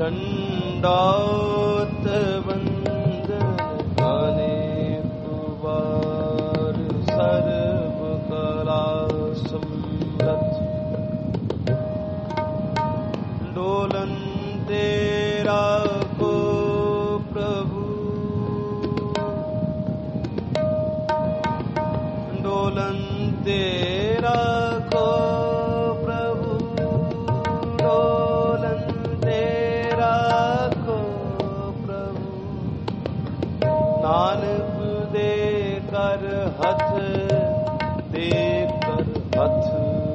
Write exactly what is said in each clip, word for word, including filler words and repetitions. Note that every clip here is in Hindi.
दंडौत वंदन अनेक बार सर्व कला समृत डोलन तेरा को प्रभु डोलन तेरा को प्रभु डोलन तेरा को प्रभु नानक दे कर हथ दे कर हथ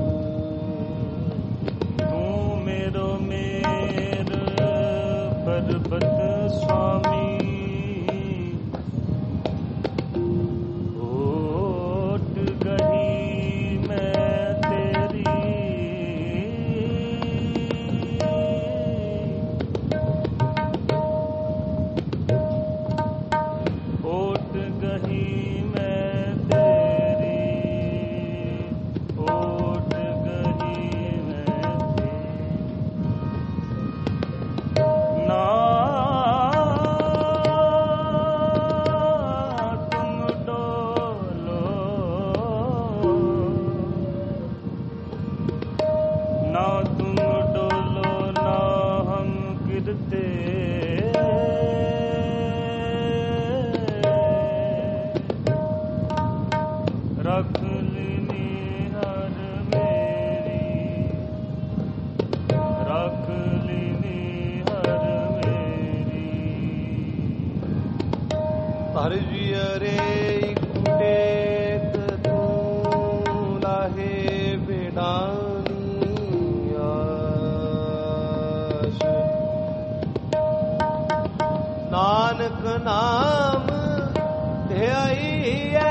तू मेरो मेर पर्वत स्वामी नानक नाम ध्याइए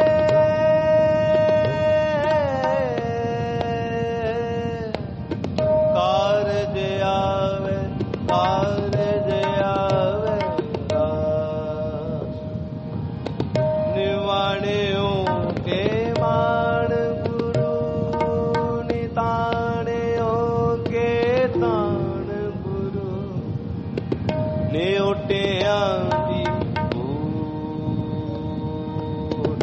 कारज आवे कारज आवे निवाणियों के मान गुरु निताणियों के ताण गुरु नेउटिया दी बूट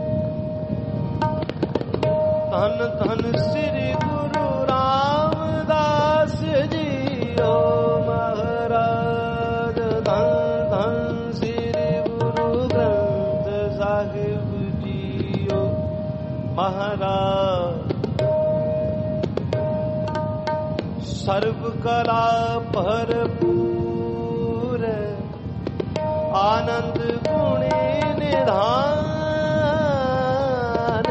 धन धन श्री गुरु रामदास जी ओ महाराज धन धन श्री गुरु ग्रंथ साहिब जी ओ महाराज सर्व कला भरपूर आनंद गुणे निधान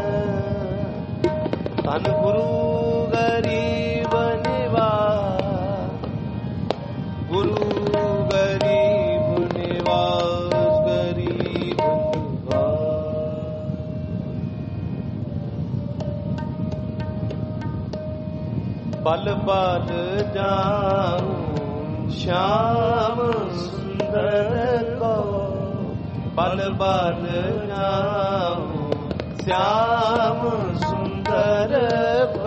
धन गुरु गरीब निवास गुरु गरीब निवास गरीब निवास बल बल जाऊं श्याम सुंदर को बल बल जाऊं श्याम सुंदर को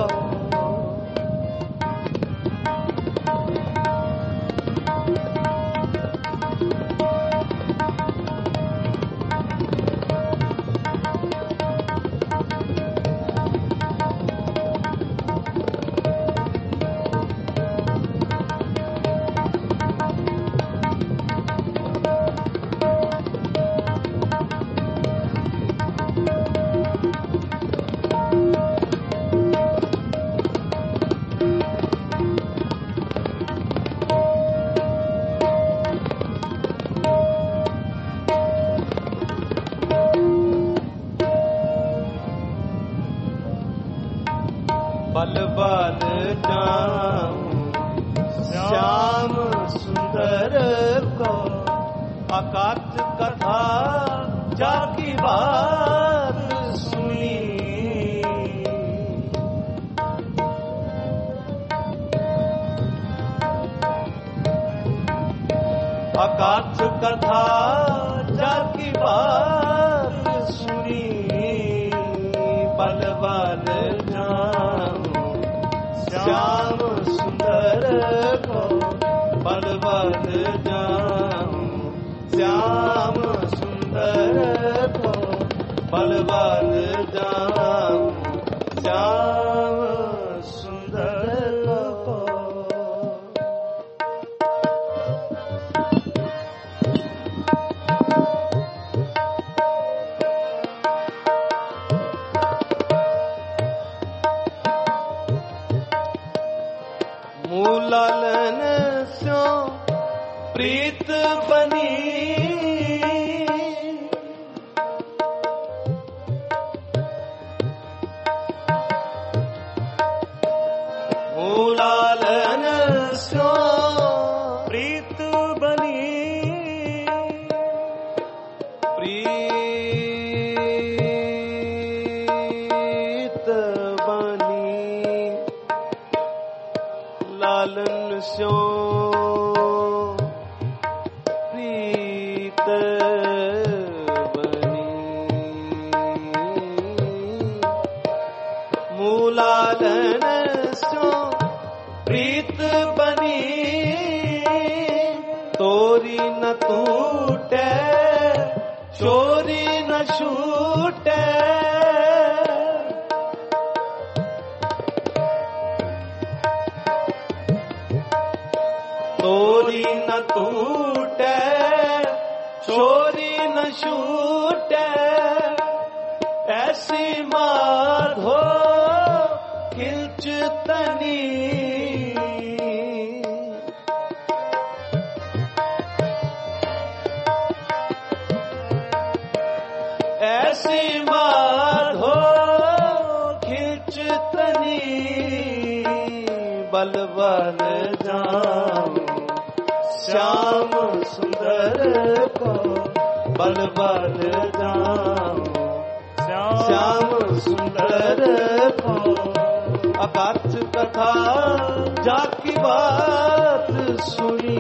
बल बल जाऊं श्याम सुंदर को अकात कथा जाकी बात सुनी अकात कथा जाकी बात सुनी बल बल जाऊं श्याम सुंदर को बल बल जाऊं श्याम सुंदर को बल बल जाऊं श्याम सुंदर को। मूलालन स्यो प्रीत बनी मूलालन स्यो प्रीत बनी प्रीत बनी लालन स्यो प्रीत बनी मूलालन स्यो प्रीत बनी तोरी न टूटे चोरी न छूटे तोरी न टूटे चोरी न छूटे ऐसी माधो खिलचतनी ऐसी माधो खिलचतनी बल बल जाऊं श्याम सुंदर को बल बल जाऊं श्याम सुंदर को। अकाथ कथा जाकी बात सुनी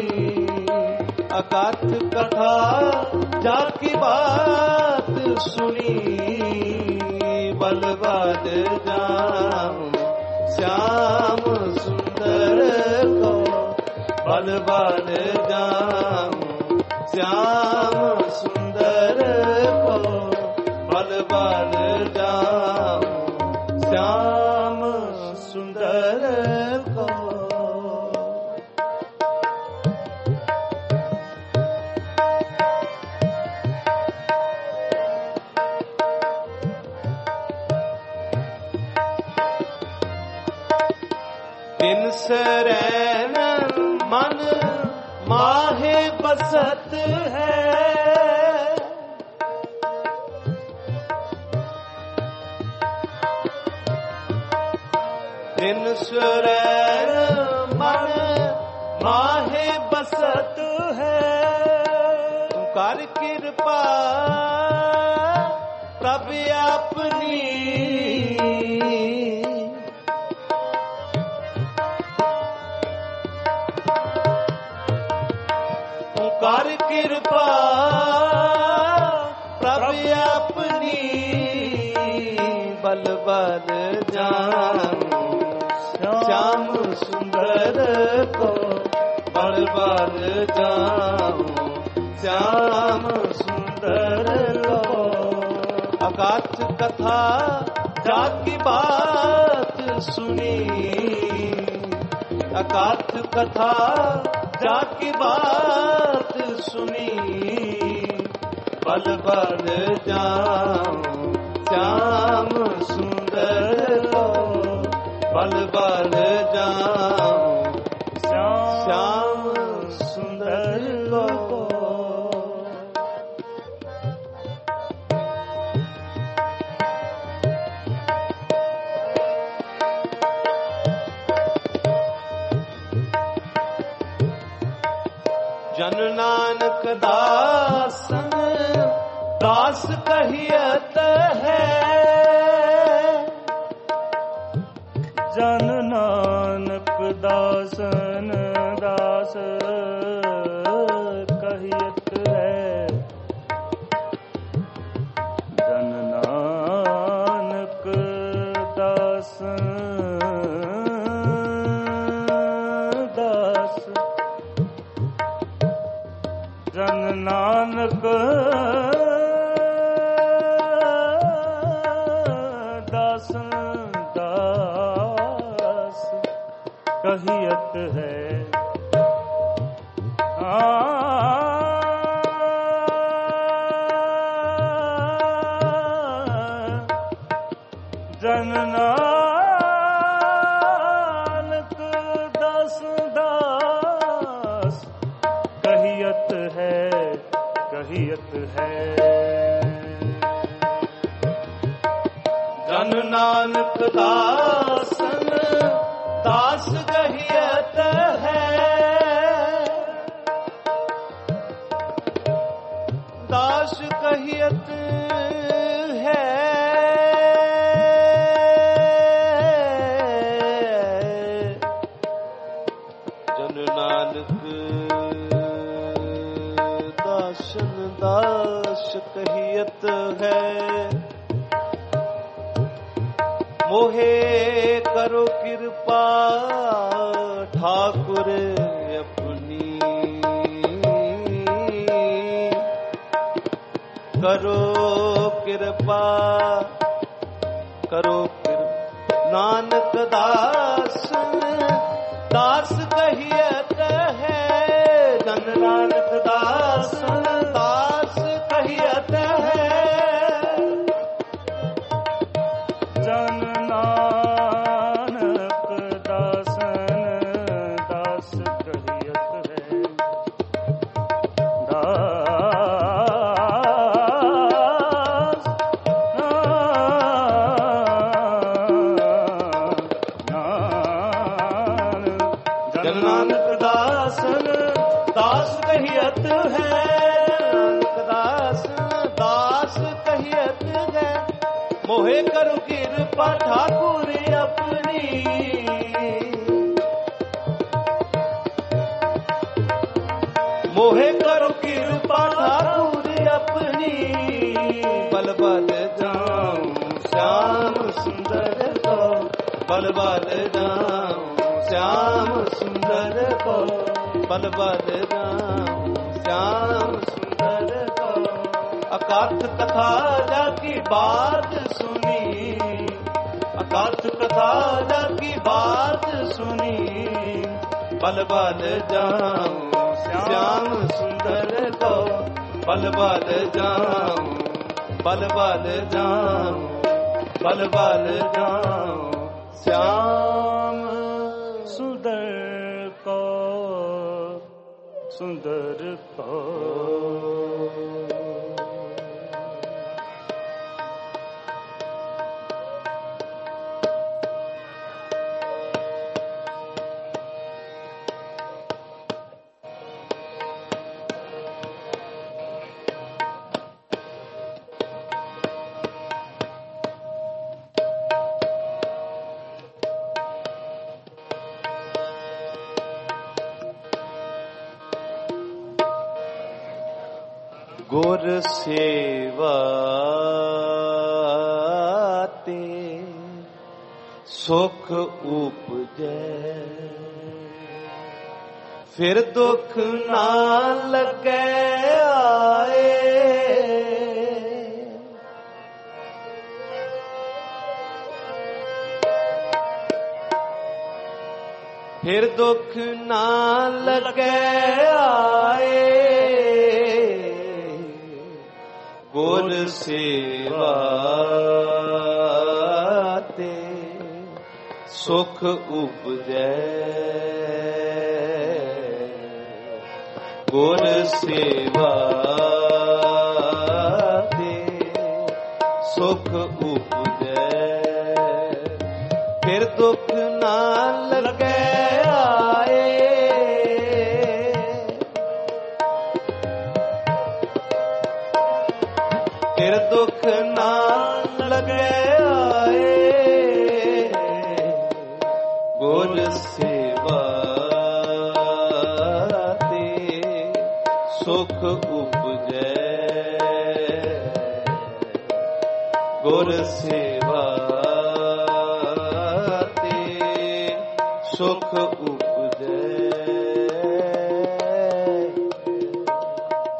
अकाथ कथा जाकी बात सुनी बल बल जाऊं श्याम सुंदर को बल बल जाऊं श्याम सुंदर को बल बल जाऊं श्याम सुंदर को। दिन सरैन मन माहे बसत है दिन सरैन मन माहे बसत है तू कर कृपा प्रभ अपनी कर कृपा प्रभ अपनी बल बल जाऊं श्याम सुंदर को बल बल जाऊं श्याम सुंदर को। अकाथ कथा जाकी बात सुनी अकाथ कथा जाकी बात सुनी बल बल जाऊं श्याम सुंदर को बल बल जाऊं श्याम सुंदर को। जन नानक दासन दास कहियत है जन नानक दासन दास कहियत है जन नानक दासन दास ਜਨ ਨਾਨਕ ਦਾਸ ਦਾਸ ਕਹੀਅਤ ਹੈ। ਜਨ ਨਾਨਕ ਦਾਸ ਦਾਸ ਕਹੀਅਤ ਹੈ ਕਹੀਅਤ ਹੈ। ਜਨ ਨਾਨਕ ਦਾਸਨ ਦਾਸ ਕਹੀਅਤ ਹੈ। ਦਾਸ ਕਹੀਅਤ ਹੈ। ਜਨ ਨਾਨਕ ਦਾਸਨ ਦਾਸ ਕਹੀਅਤ ਹੈ। ਮੋਹੇ ਕਰੋ ਕਿਰਪਾ ਠਾਕੁਰ ਆਪਣੀ। ਕਰੋ ਕਿਰਪਾ ਕਰੋ ਕਿਰਪਾ ਨਾਨਕ ਦਾਸਨ ਦਾਸ ਕਹੀਅਤ ਹੈ। ਜਨ ਨਾਨਕ ਦਾਸਨ ਦਾਸ ਕਹੀਅਤ ਹੈ। ਜਨ ਨਾਨਕ ਦਾਸਨ ਦਾਸ ਕਹੀਅਤ ਹੈ। ਦਾਸ ਜਨ ਨਾਨਕ ਦਾਸਨ ਦਾਸ ਕਹੀਅਤ ਹੈ। ਨਾਨਕ ਦਾਸ ਦਾਸ ਕਹੀਅਤ ਹੈ। ਮੋਹੇ ਕਰੋ ਕਿਰਪਾ ਠਾਕੁਰ ਆਪਣੀ। ਮੋਹੇ ਕਰੋ ਕਿਰਪਾ ਠਾਕੁਰ ਆਪਣੀ। ਬਲ ਬਲ ਜਾਉ ਸ਼ਾਮ ਸੁੰਦਰ ਕੋ। ਬਲ ਬਲ ਜਾਉ ਸ਼ਾਮ ਸੁੰਦਰ ਕੋ। ਬਲ ਬਲ ਜਾਉ ਸ਼ਾਮ ਸੁੰਦਰ ਕੋ। ਅਕਥ ਕਥਾ ਜਾ ਕੀ ਬਾਤ ਸੁਨੀ। ਅਕਥ ਕਥਾ ਜਾ ਕੀ ਬਾਤ ਸੁਨੀ। ਬਲ ਬਲ ਜਾਉ श्याम सुंदर को। बल बल जाऊं बल बल जाऊं बल बल जाऊं श्याम सुंदर को सुंदर को। ਗੁਰ ਸੇਵਾ ਤੇ ਸੁਖ ਉਪਜੈ। ਫਿਰ ਦੁੱਖ ਨਾ ਲੱਗੈ ਆਏ। ਫਿਰ ਦੁੱਖ ਨਾ ਲੱਗੈ ਆਏ। ਗੁਰ ਸੇਵਾ ਤੇ ਸੁਖ ਉਪਜੈ। ਗੁਰ ਸੇਵਾ ਤੇ ਸੁਖ ਉਪਜੈ। ਫਿਰ ਦੁੱਖ ਨਾ ਲੱਗੈ ਆਏ। ਫਿਰ ਦੁੱਖ ਨਾ ਲੱਗੈ ਆਏ। ਗੁਰ ਸੇਵਾ ਤੇ ਸੁਖ ਉਪਜੈ। ਗੁਰ ਸੇਵਾ ਤੇ ਸੁਖ ਉਪਜੈ।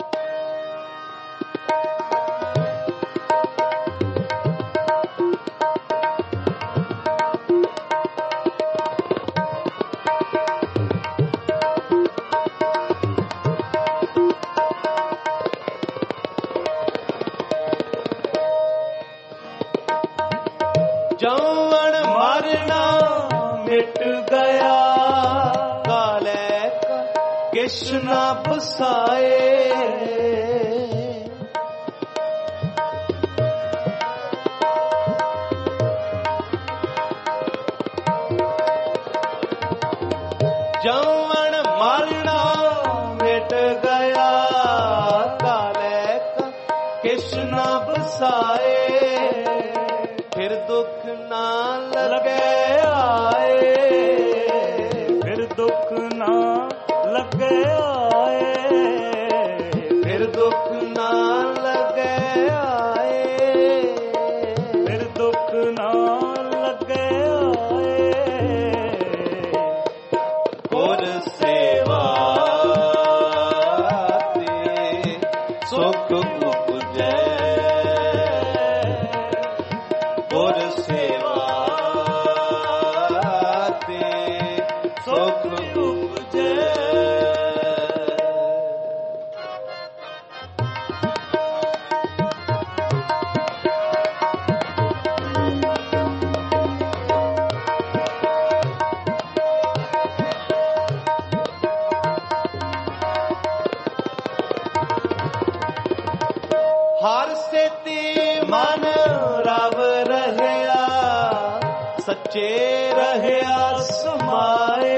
ਜਉਣ ਮਰਨਾ ਮਿਟ ਗਿਆ, ਕਾਲੇ ਕਾ ਕਿਛ ਨਾ ਬਸਾਏ। ਜਉਣ ਮਰਨਾ ਮਿਟ ਗਿਆ, ਕਾਲੇ ਕਾ ਕਿਛ ਨਾ ਬਸਾਏ। ਫਿਰ ਦੁੱਖ ਨਾ ਲੱਗੇ ਆਏ, ਫਿਰ ਦੁੱਖ ਨਾ ਲੱਗੇ ਆਏ, ਫਿਰ ਦੁੱਖ ਨਾ ਲੱਗੇ ਆਏ, ਫਿਰ ਦੁੱਖ ਨਾ ਲੱਗੇ ਆਏ। ਗੁਰ ਸੇਵਾ ਤੇ ਸੁਖ ਉਪਜੈ, ਗੁਰ ਸੇਵਾ ਤੇ ਸੁਖ ਉਪਜੈ। ਹਰ ਸੇਤੀ ਮਨ ਰਵ ਰਹਿਆ, ਸੱਚੇ ਰਹਿਆ ਸਮਾਏ।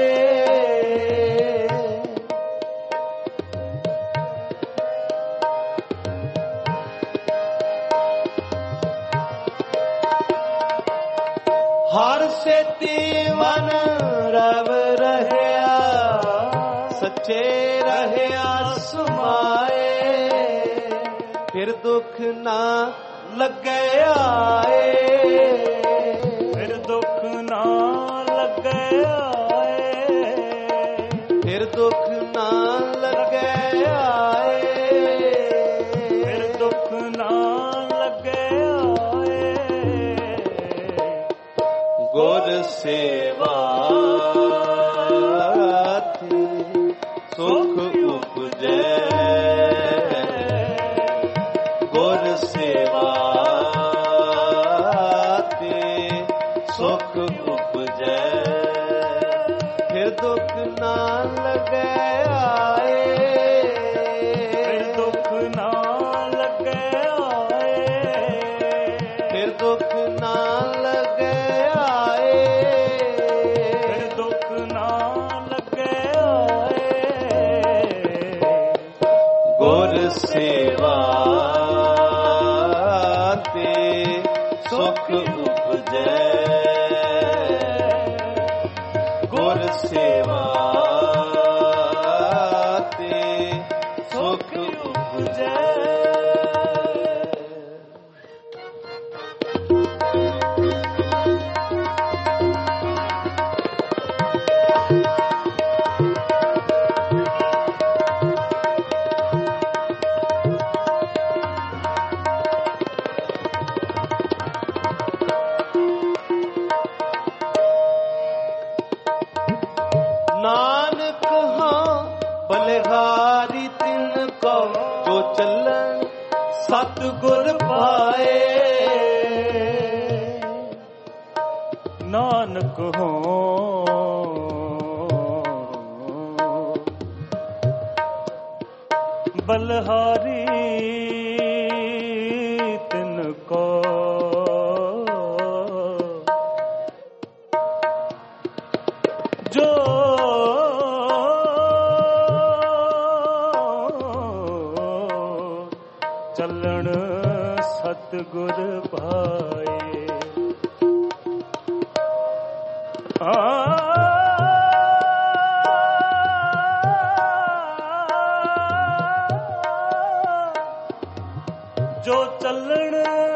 ਹਰ ਸੇਤੀ ਮਨ ਰਵ ਰਹਿਆ, ਸੱਚੇ ਰਹਿਆ ਸਮਾਏ। ਫਿਰ ਦੁੱਖ ਨਾ ਲੱਗੇ ਆਏ, ਫਿਰ ਦੁੱਖ ਨਾ ਲੱਗੇ ਆਏ, ਫਿਰ ਦੁੱਖ ਨਾ ਲੱਗੇ ਆਏ, ਫਿਰ ਦੁੱਖ ਨਾ ਲੱਗੇ ਆਏ। ਗੁਰ ਸੇਵਾ ਤੇ ਸੁਖ ਉਪਜੈ, ਗੁਰ ਸੇਵਾ ਤੇ ਸੁਖ ਉਪਜੈ। ਫਿਰ ਦੁੱਖ ਨਾ ਲੱਗੇ ਆਏ, ਫਿਰ ਦੁੱਖ ਨਾ ਲੱਗੇ ਆਏ, ਫਿਰ ਦੁੱਖ ਨਾ ਲੱਗੇ ਆਏ, ਫਿਰ ਦੁੱਖ ਨਾ ਲੱਗੇ ਆਏ। ਗੁਰ ਸੇਵਾ ਤੇ ਸੁਖ ਉਪਜੈ, ਗੁਰ ਸੇਵਾ ਤੇ ਸੁਖ ਉਪਜੈ। ਨਾਨਕ ਹਾਂ ਬਲਿਹਾਰੀ ਤਿਨ ਕੋ, ਜੋ ਚੱਲਣ ਸਤਿਗੁਰ ਪਾਏ। ਨਾਨਕ ਹੋ ਬਲਹਾਰੀ ਤਿਨ ਕੋ, ਜੋ ਚੱਲਣ ਸਤਿਗੁਰ ਪਾਏ। ਆ ਜੋ ਚੱਲਣ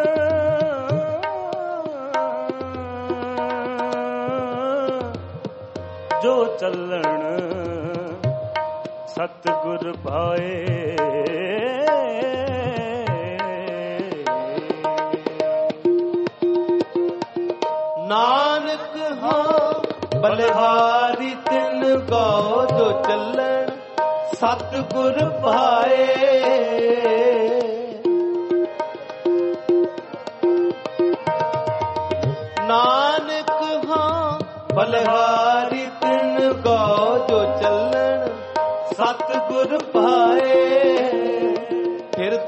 ਜੋ ਚੱਲਣ ਸਤਿਗੁਰ ਪਾਏ। ਨਾਨਕ ਹਾਂ ਬਲਿਹਾਰੀ ਤਿਨ ਕੋ, ਜੋ ਚੱਲਣ ਸਤਿਗੁਰ ਪਾਏ। ਨਾ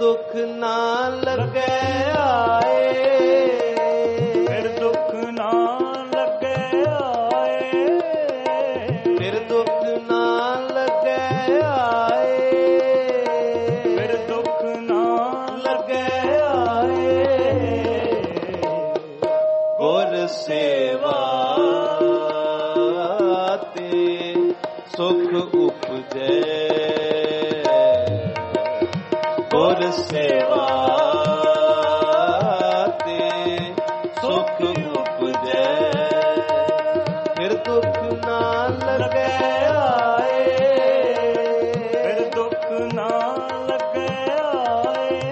ਦੁੱਖ ਨਾ ਲੱਗੇ ਆਏ, ਫਿਰ ਦੁੱਖ ਨਾ ਲੱਗੇ ਆਏ, ਫਿਰ ਦੁੱਖ ਨਾ ਲੱਗੇ ਆਏ, ਫਿਰ ਦੁੱਖ ਨਾ ਲੱਗੇ ਆਏ। ਗੁਰ ਸੇਵਾ ਤੇ ਸੁਖ ਉਪਜੈ, ਗੁਰ ਸੇਵਾ ਤੇ ਸੁਖ ਉਪਜੈ, ਫਿਰ ਦੁੱਖ ਨਾ ਲੱਗੇ ਆਏ, ਫਿਰ ਦੁੱਖ ਨਾ ਲੱਗੇ ਆਏ।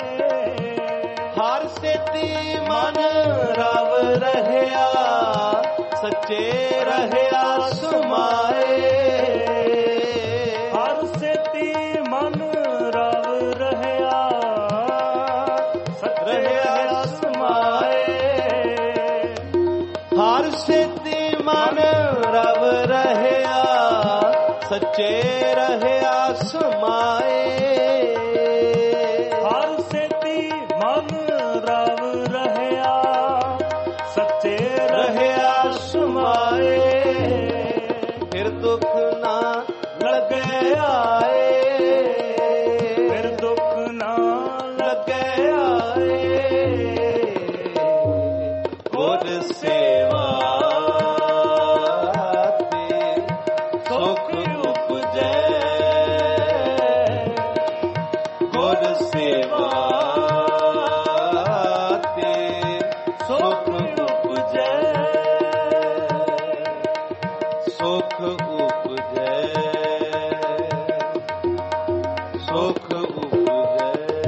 ਹਰ ਸੇਤੀ ਮਨ ਰਵ ਰਹਿਆ, ਸੱਚੇ ਰਹਿਆ ਸਮਾਏ, ਹਰ ਸੇਤੀ ਮਨ ਰਵ ਰਹਿਆ, ਸੱਚੇ ਰਹਿਆ ਸਮਾਏ, ਹਰ ਸੇਤੀ ਮਨ ਰਵ ਰਹਿਆ, ਸੱਚੇ ਰਹਿਆ ਸਮਾਏ, ਹਰ ਸੇਤੀ ਮਨ ਰਵ ਰਹਿਆ, ਸੱਚੇ ਰਹਿਆ ਸਮਾਏ, ਫਿਰ ਦੁੱਖ ਨਾ ਲੱਗੇ ਆਏ, ਫਿਰ ਦੁੱਖ ਨਾ ਲੱਗੇ ਆਏ। ਗੁਰ ਸੇਵਾ ਤੇ ਸੁਖ ਉਪਜੈ, ਗੁਰ ਸੇਵਾ ਤੇ ਸੁਖ ਉਪਜੈ, ਸੁਖ ਉਪਜੈ, ਸੁਖ ਉਪਜੈ।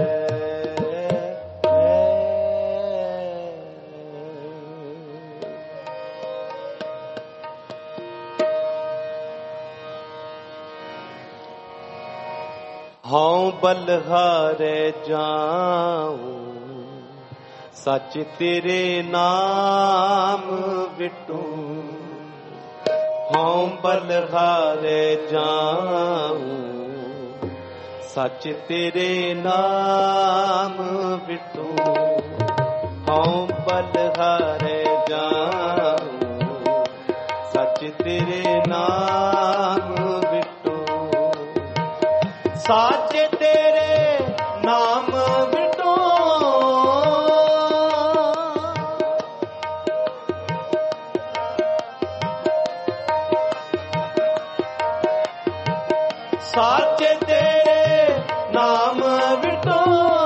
ਹਉ ਬਲਹਾਰੇ ਜਾਉ, ਸੱਚ ਤੇਰੇ ਨਾਮ ਵਿਟੂ, ਹਉ ਬਲਹਾਰੇ ਜਾਉ, ਸੱਚ ਤੇਰੇ ਨਾਮ ਵਿਟੂ, ਹਉ ਬਲਹਾਰੇ ਜਾਉ, ਸੱਚ ਤੇਰੇ ਨਾਮ ਵਿਟੂ, ਸਾਚੇ ਤੇਰੇ ਨਾਮ ਵਿਟੋ, ਸਾਚੇ ਤੇਰੇ ਨਾਮ ਵਿਟੋ,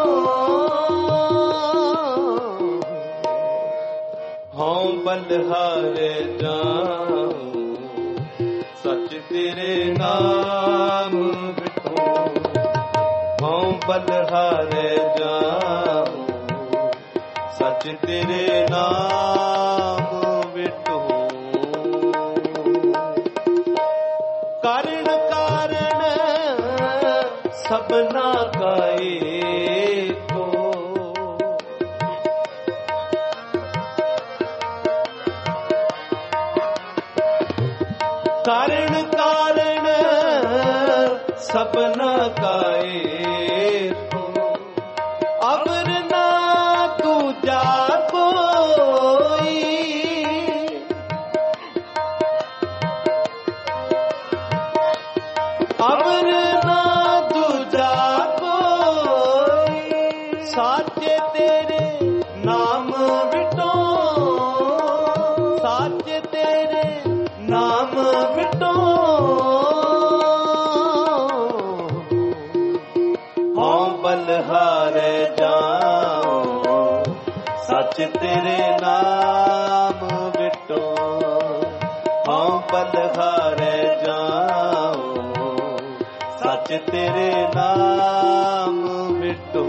ਹਉ ਬਲਹਾਰੇ ਜਾਉ, ਸੱਚ ਤੇਰੇ ਨਾਮ ਵਿਟੋ, ਹਉ ਬਲਹਾਰੇ ਜਾਉ, ਸੱਚ ਤੇਰੇ ਨਾਮ ਵਿਟੋ, ਕਰਨ ਕਾਰਨ ਸਭਨਾ ਕਾ ਏਕੋ, ਕਰਨ ਕਾਰਨ ਸਭਨਾ ਕਾ ਏਕੋ, ਅਵਰ ਨਾ ਦੂਜਾ ਕੋਈ, ਅਵਰ ਨਾ ਦੂਜਾ ਕੋਈ, ਸਾਚੇ ਤੇਰੇ ਨਾਮ ਵਿਟੋ, ਸਾਚੇ ਤੇਰੇ ਨਾਮ ਵਿਟੋ, ਹਉ ਬਲਹਾਰੇ ਜਾਉ, ਸੱਚ ਤੇਰੇ ਨਾਮ ਵਿਟੋ, ਹਉ ਬਲਹਾਰੇ ਜਾਉ, ਸੱਚ ਤੇਰੇ ਨਾਮ ਵਿਟੋ।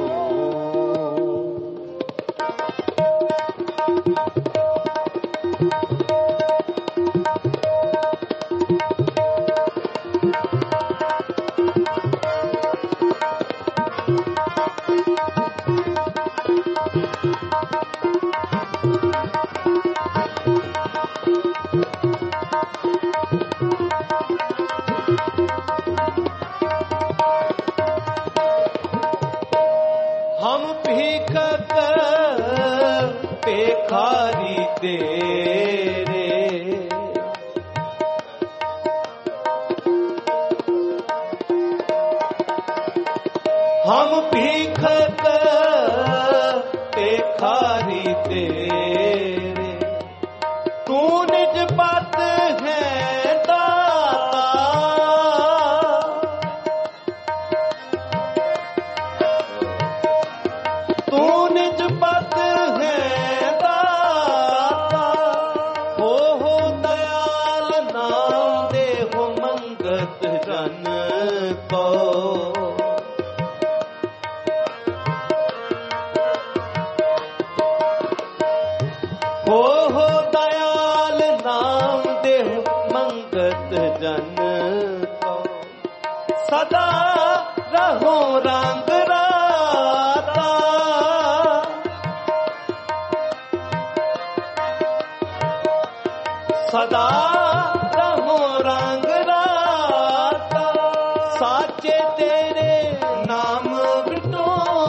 हम भीखक पेखारी तेरे, हम भीखक पेखारी तेरे, तू निज पद है दाता, तू निज पद है दाता, हो हो दयाल नाम दे हो मंगत जन को, हो हो दयाल नाम दे मंगत जन को, सदा रहो रंग राता, सदा रहो रंग राता, साचे तेरे नाम बिटो,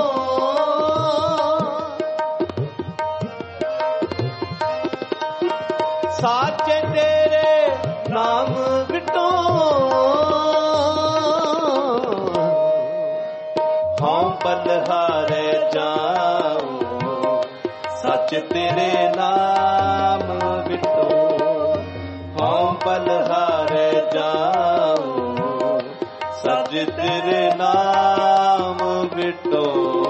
साचे तेरे नाम बिटो, हाँ बलहारे जाऊं सच तेरे नाम बिटो, हाँ बलहारे जाऊं सच तेरे नाम बिटो।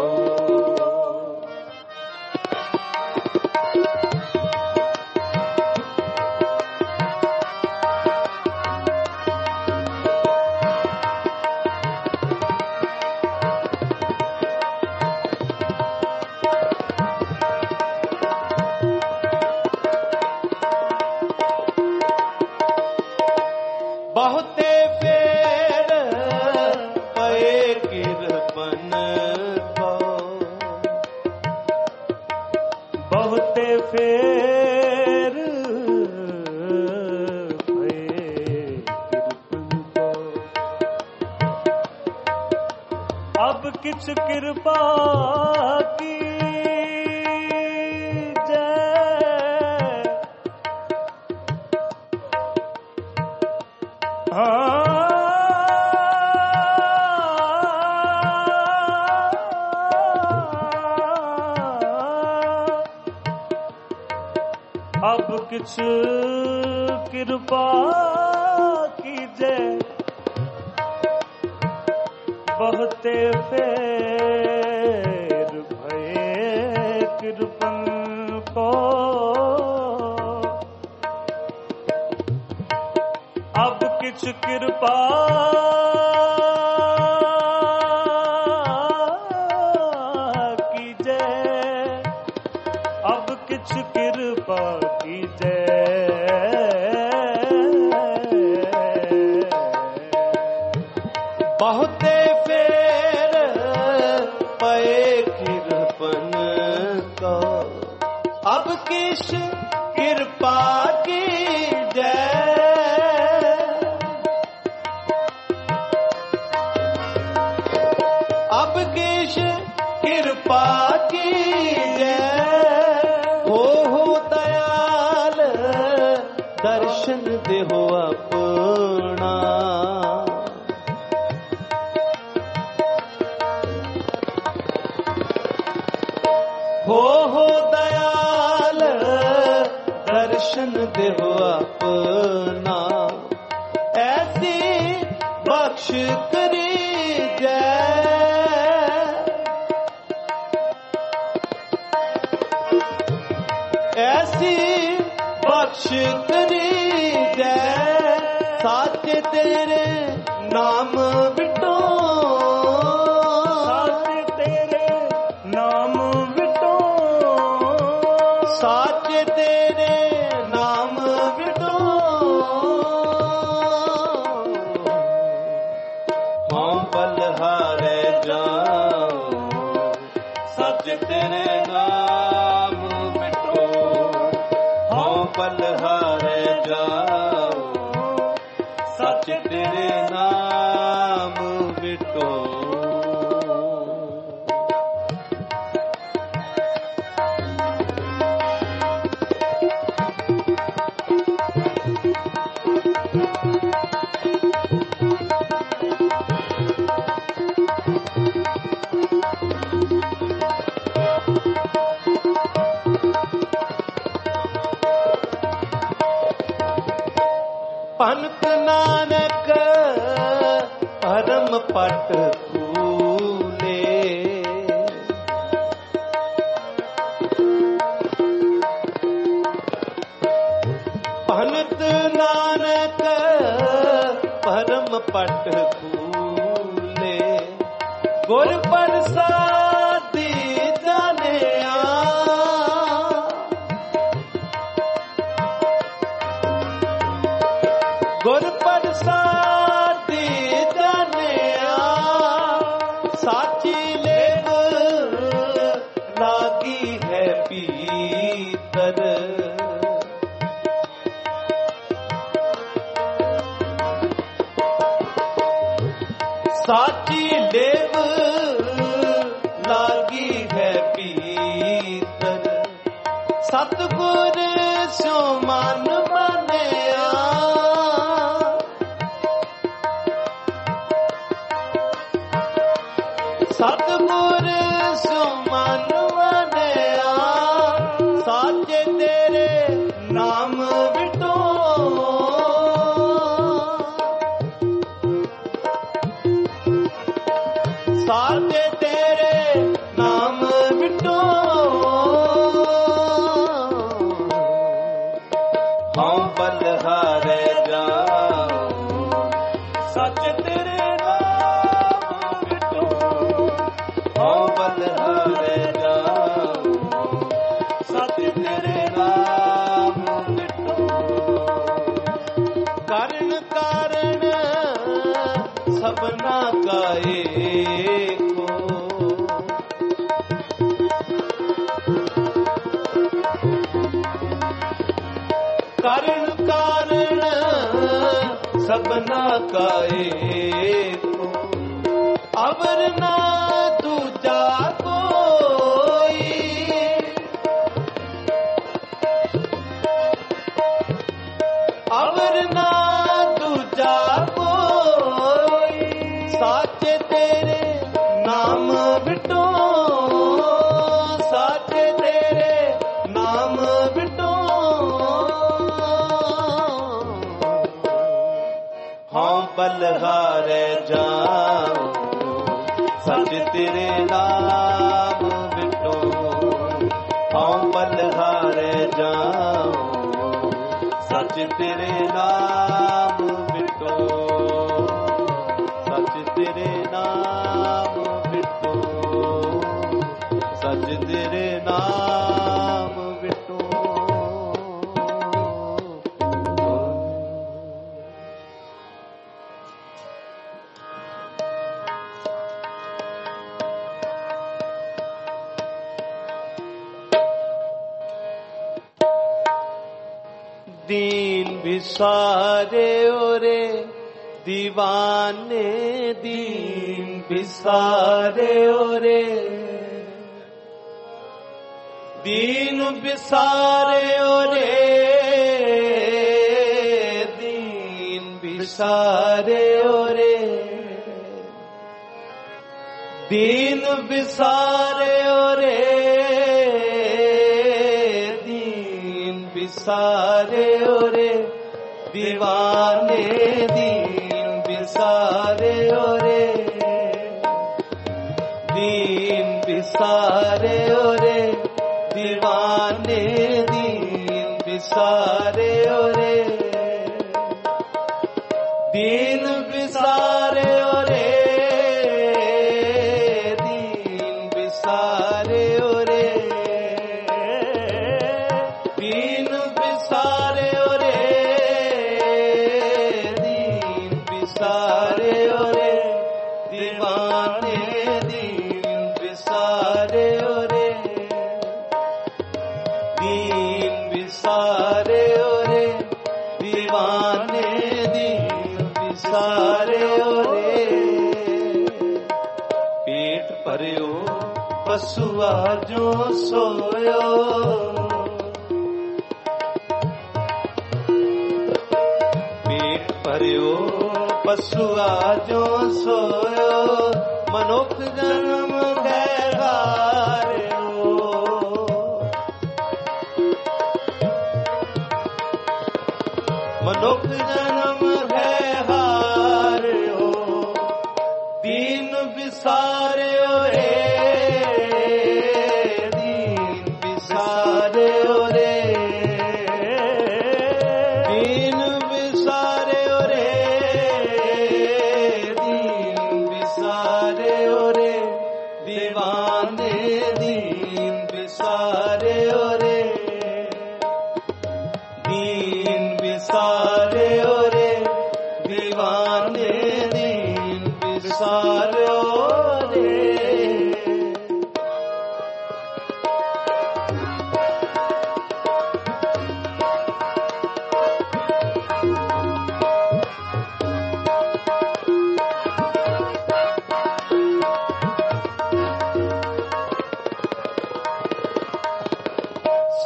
बहुते फेर पए किरपन को, बहुते फेर पए किरपन को, अब किछ कृपा की अब किछ कृपा कीजे, बहुते फेर भये कृपन को, अब किछ कृपा कीजे, अब किछ कृपा कीजे, बहुते फेर पए किरपन को, अब किस कृपा की जय, अब किस कृपा की जय, हो हो दयाल दर्शन दे हो अपना, हो हो दयाल दर्शन दे हो अपना, ऐसी बख्श करी जय, ऐसी बख्श करी जय, साचे तेरे नाम बिटो, साचे तेरे नाम बिटो, साचे तेरे नाम बिटो, हाँ बलहारे जाऊं सच तेरे नाम बिटो, हाँ बलहारे जाऊं सच तेरे नाम बिटो। पट कूले। भनत नानक परम पट कूले। गुर प्रसादी जानिया। गुर प्रसादी जानिया। साची लेव लागी है पीतर। साची लेव लागी है पीतर। सतगुर सो मन मानिया। सतगुर सो मन मानिया। साचे तेरे नाम विटो। साचे तेरे नाम विटो। हाँ बलहारे जाऊं सच तेरे नाम विटो। हाँ बलहारे जाऊं सच तेरे नाम विटो। कारण कारण सबना का एको। कारण कारण सबना का एको। अवर ना दूजा कोई। अवर ना दूजा कोई। साचे तेरे नाम विटो। साचे तेरे नाम विटो। हाँ बलहारे जाऊं सच तेरे नाम विटो। हाँ बलहारे जाऊं सच तेरे नाम विटो। सच तेरे नाम विटो। सच तेरे नाम विटो। दीन बिसारे ओरे दीवाने। दीन बिसारे ओरे। दीन बिसारे ओरे। दीन बिसारे ओरे। दीन बिसारे ओरे। दीन बिसारे ओरे। दीवाने दीन बिसारे ओरे। दीन बिसारे ओरे। दीवाने दीन बिसारे ओरे। दीन बिसारे ओरे। दीन बिसारे ओरे। दीन बिसारे ओरे। दीन बिसारे ओरे। दीवाने दीन बिसारे ओरे। दीन बिसारे ओरे। दीवाने दीन बिसारे ओरे। पेट भरियो पशुआ जो सोयो। पेट भरियो पशुआ जो सोयो। मनुख जन्म गैरारियो। मनुख जन्म है हारियो।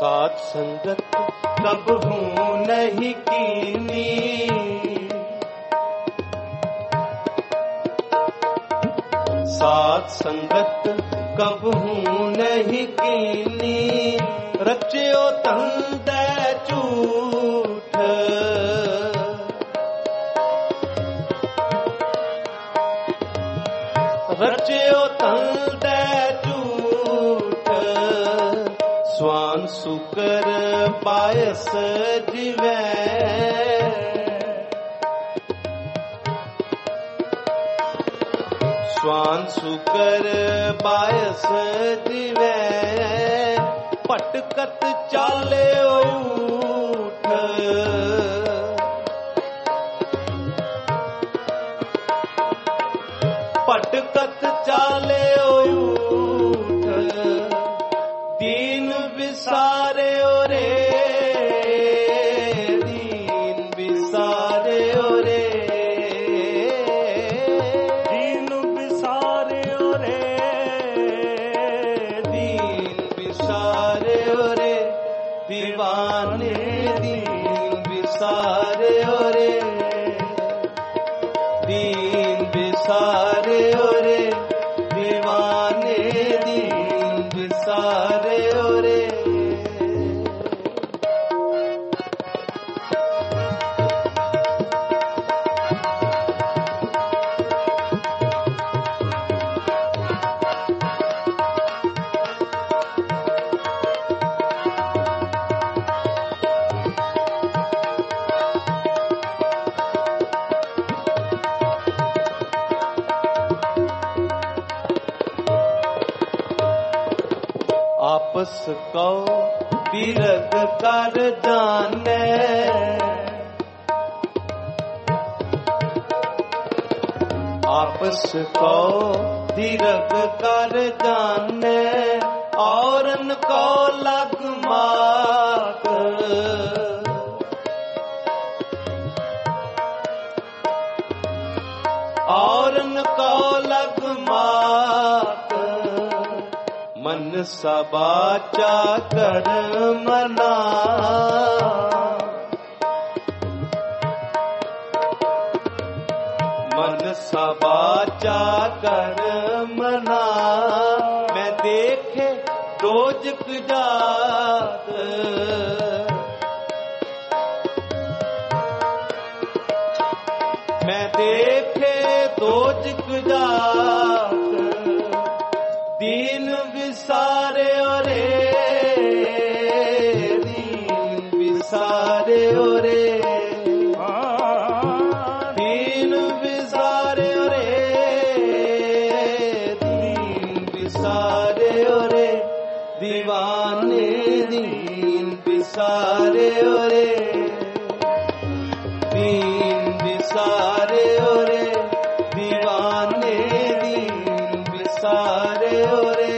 साथ संगत कब हूँ नहीं कीनी, साथ संगत कब हूँ नहीं कीनी, रचियो तन दे झूठ, रचियो तन दे झूठ, स्वान सुकर पायस जीवै, स्वान सुकर पायस जीवै, पटकत चाले उठ, पटकत चाले उठ, दीन विसारे रे, दीन विसारे रे, दीन विसारे रे, दीन विसारे रे, दीवाने दीन विसारे रे, दीन विसारे रे, दीवाने दीन विसारे रे। आपस को बिरग कर जाने, आपस को बिरग कर जाने, औरन को लग मात, औरन को लग मात, मन सबाचा कर मना, मन सबाचा कर मना, मैं देखे दोजक जात, मैं देखे दोजक जात, दीन विसारे रे, दीन विसारे रे, दीन विसारे रे, दीन विसारे रे, दीवाने दीन विसारे रे, दीन विसारे रे, दीवाने दीन विसारे रे,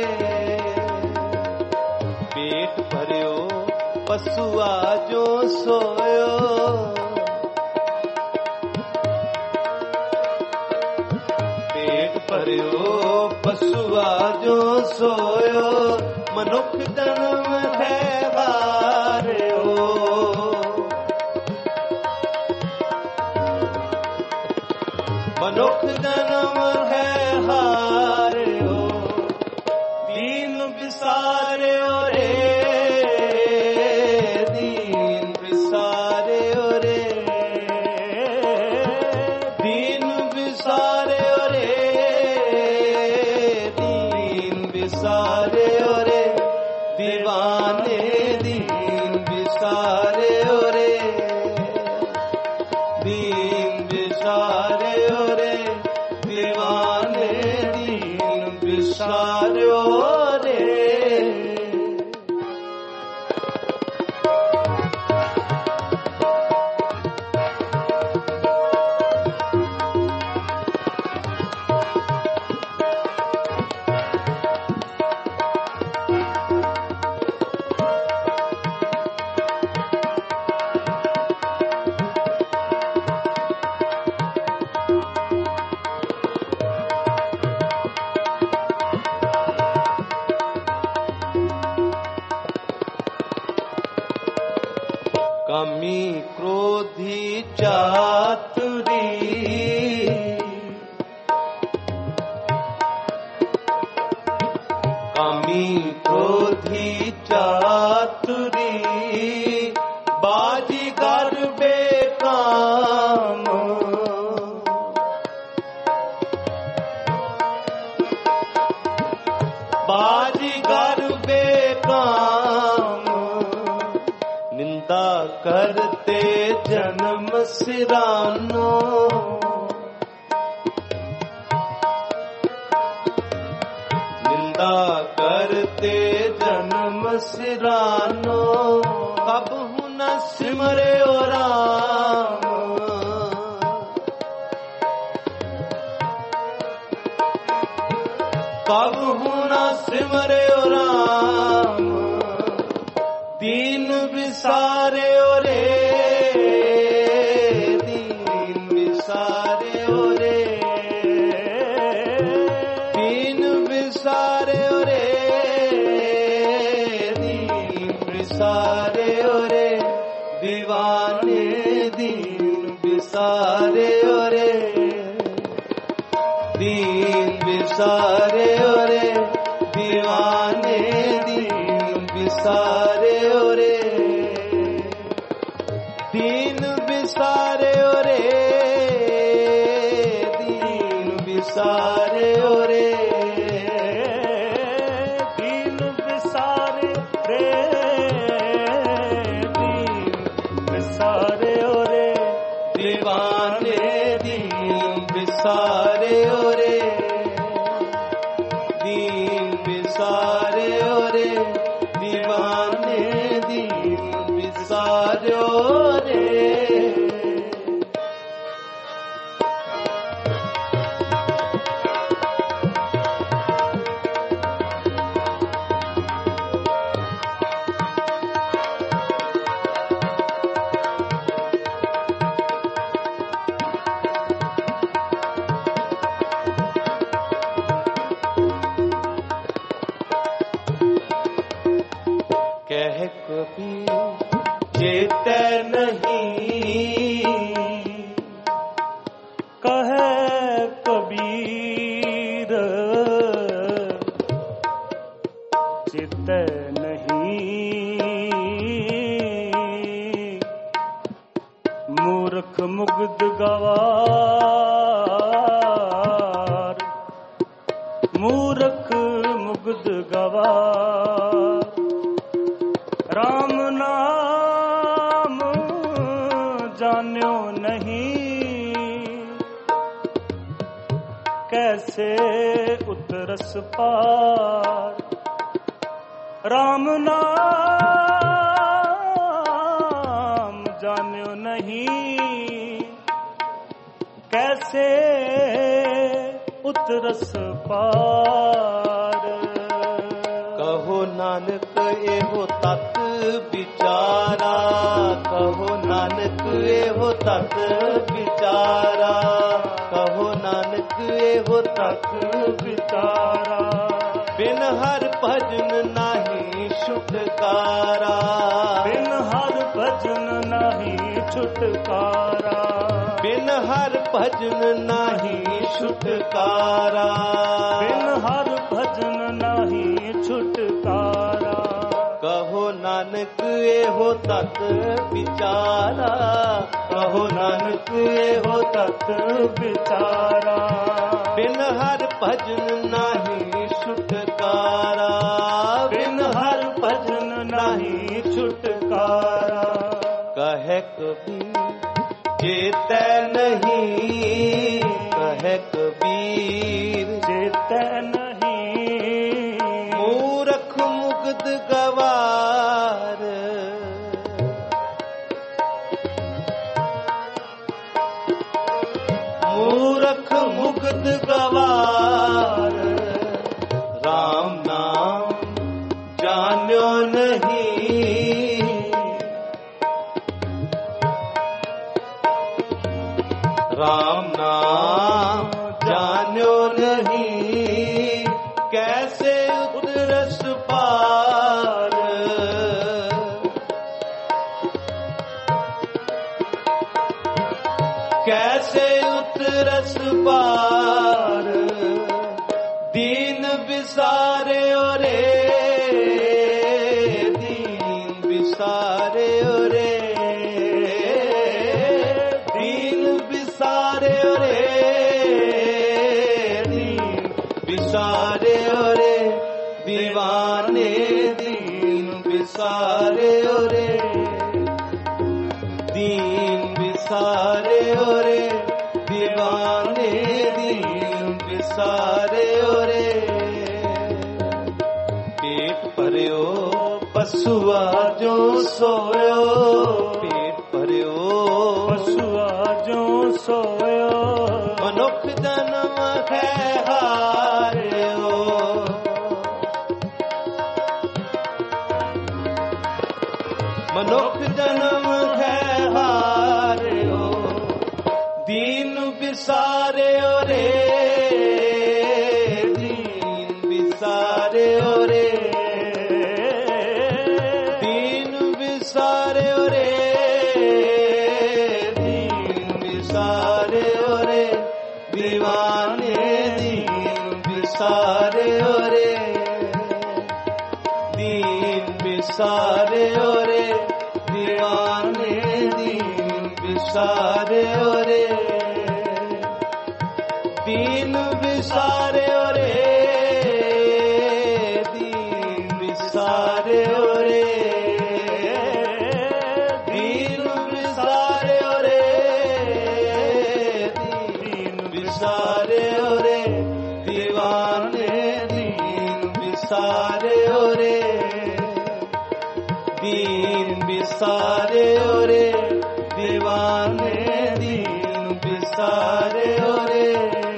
पेट भरियो पशुआ जो सोयो, पेट भरियो पशुआ जो सोयो, मनुख जन्म है वारियो, मनुख जन्म है हारियो, दीन विसारे रे, दीन विसारे रे, दीन विसारे रे, दीन विसारे रे, दीवाने दीन विसारे रे, दीन विसारे रे, दीवाने दीन विसारे रे। कामी क्रोधी चातुरी कामी क्रोधी चातुरी बाजीगर बेकाम बाजीगर बेकाम निंदा करते जन्म सिरानो निंदा करते जन्म सिरानो कब हूँ न सिमरे ओ राम कब हूँ न सिमरे ओ राम दीन विसारे ओ रे दीन विसारे ओ रे दीन विसारे ओ रे दीन विसारे ओ रे दीवाने दीन विसारे ओ रे दीन विसारे ओ रे दीवाने दीन विसारे ओ रे दीन विसारे ओ रे दीन विसारे ओ रे दीन विसारे रे दीन विसारे ओ रे दीवाने दीन विसारे ओ रे दीन विसारे ओ रे दीवाने दीन विसारे ओ रे कह कभी चेते नहीं कहे कबीर चित नहीं मूर्ख मुग्ध गवार मूर्ख मुग्ध गवार राम नाम जान्यो नहीं कैसे उतरस पार राम नाम जान्यो नहीं कैसे उतरस पार कहो नानक एहो तत् विचारा कहो नानक एहो तत् विचारा कहो नानक एहो तत् विचारा बिन हर भजन नाही छुटकारा बिन हर भजन नाही छुटकारा बिन हर भजन नाही छुटकारा बिन हर भजन नाही छुटकारा कहो नानक एहो तत् विचारा कहो नानक एहो तत् विचारा बिन हर भजन नाही छुटकारा बिन हर भजन नाही छुटकारा कहे कबीर चेते नहीं कहे कबीर चेते नहीं मूर्ख मुग्ध गवार मूर्ख मुग्ध गवार राम नाम जान्यो नहीं राम नाम जान्यो नहीं कैसे उतरस पार बिसारे रे दीन बिसारे रे दीन बिसारे रे दीन बिसारे रे दीवाने दीन बिसारे रे दीन बिसारे रे दीवाने दीन बिसारे रे पेट भरियो पशुआ जो सोयो पेट भरियो पशुआ जो सोयो मनुख जन्म है हारियो मनुख जन्म है हारियो दीन बिसारे रे दीन बिसारे रे दीन बिसारे रे दीन बिसारे रे दीवाने दीन बिसारे रे दीन बिसारे रे दीवाने दीन बिसारे रे दीन बिसारे रे दीन बिसारे रे दीन बिसारे रे दीन बिसारे रे दीवाने दीन बिसारे रे दीन बिसारे रे दीवाने दीन बिसारे रे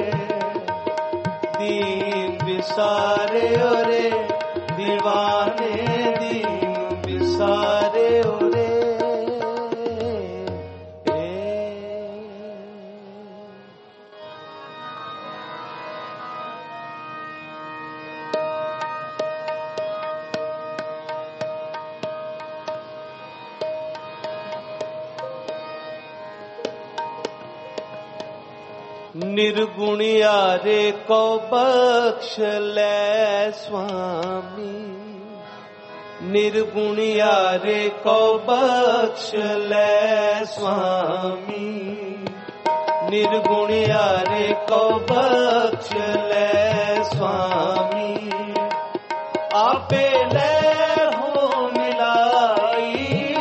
दीन बिसारे रे दीवाने दीन बिसारे रे निर्गुणियारे को बख्श ले स्वामी निर्गुणियारे को बख्श ले स्वामी निर्गुणियारे को बख्श ले स्वामी आपे ले हो मिलाई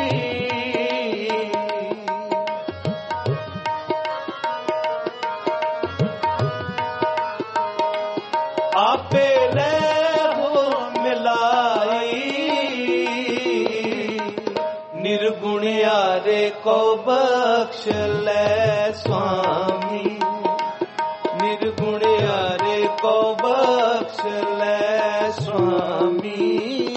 आपे ले हो मिलाई निर्गुणियारे को बख्श ले स्वामी निर्गुणियारे को बख्श ले स्वामी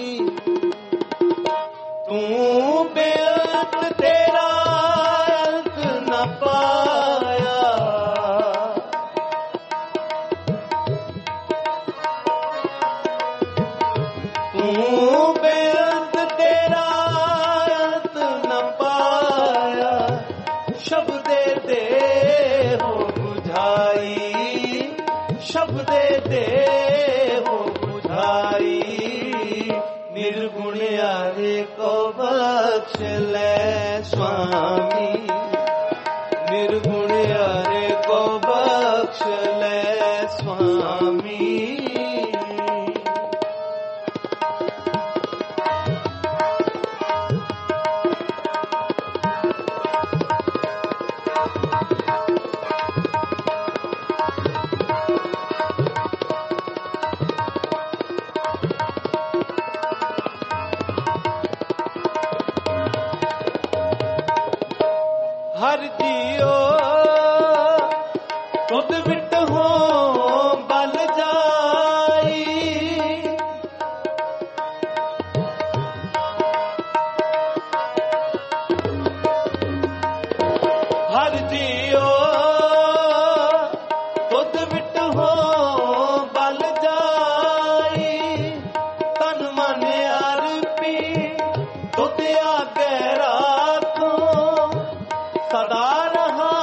तू बेअंत तेरा अंत न पाया तू बेअंत तेरा अंत न पाया शब्द दे हो बुझाई शब्द दे हो बुझाई निर्गुणियारे को बख्श ले स्वामी निर्गुणियारे को बख्श ले स्वामी हर जियो तुद विट हो बल जाई हर जियो तुद विट हो बल जाई तन मन अर्पी तुद आगे राखो सदा रहा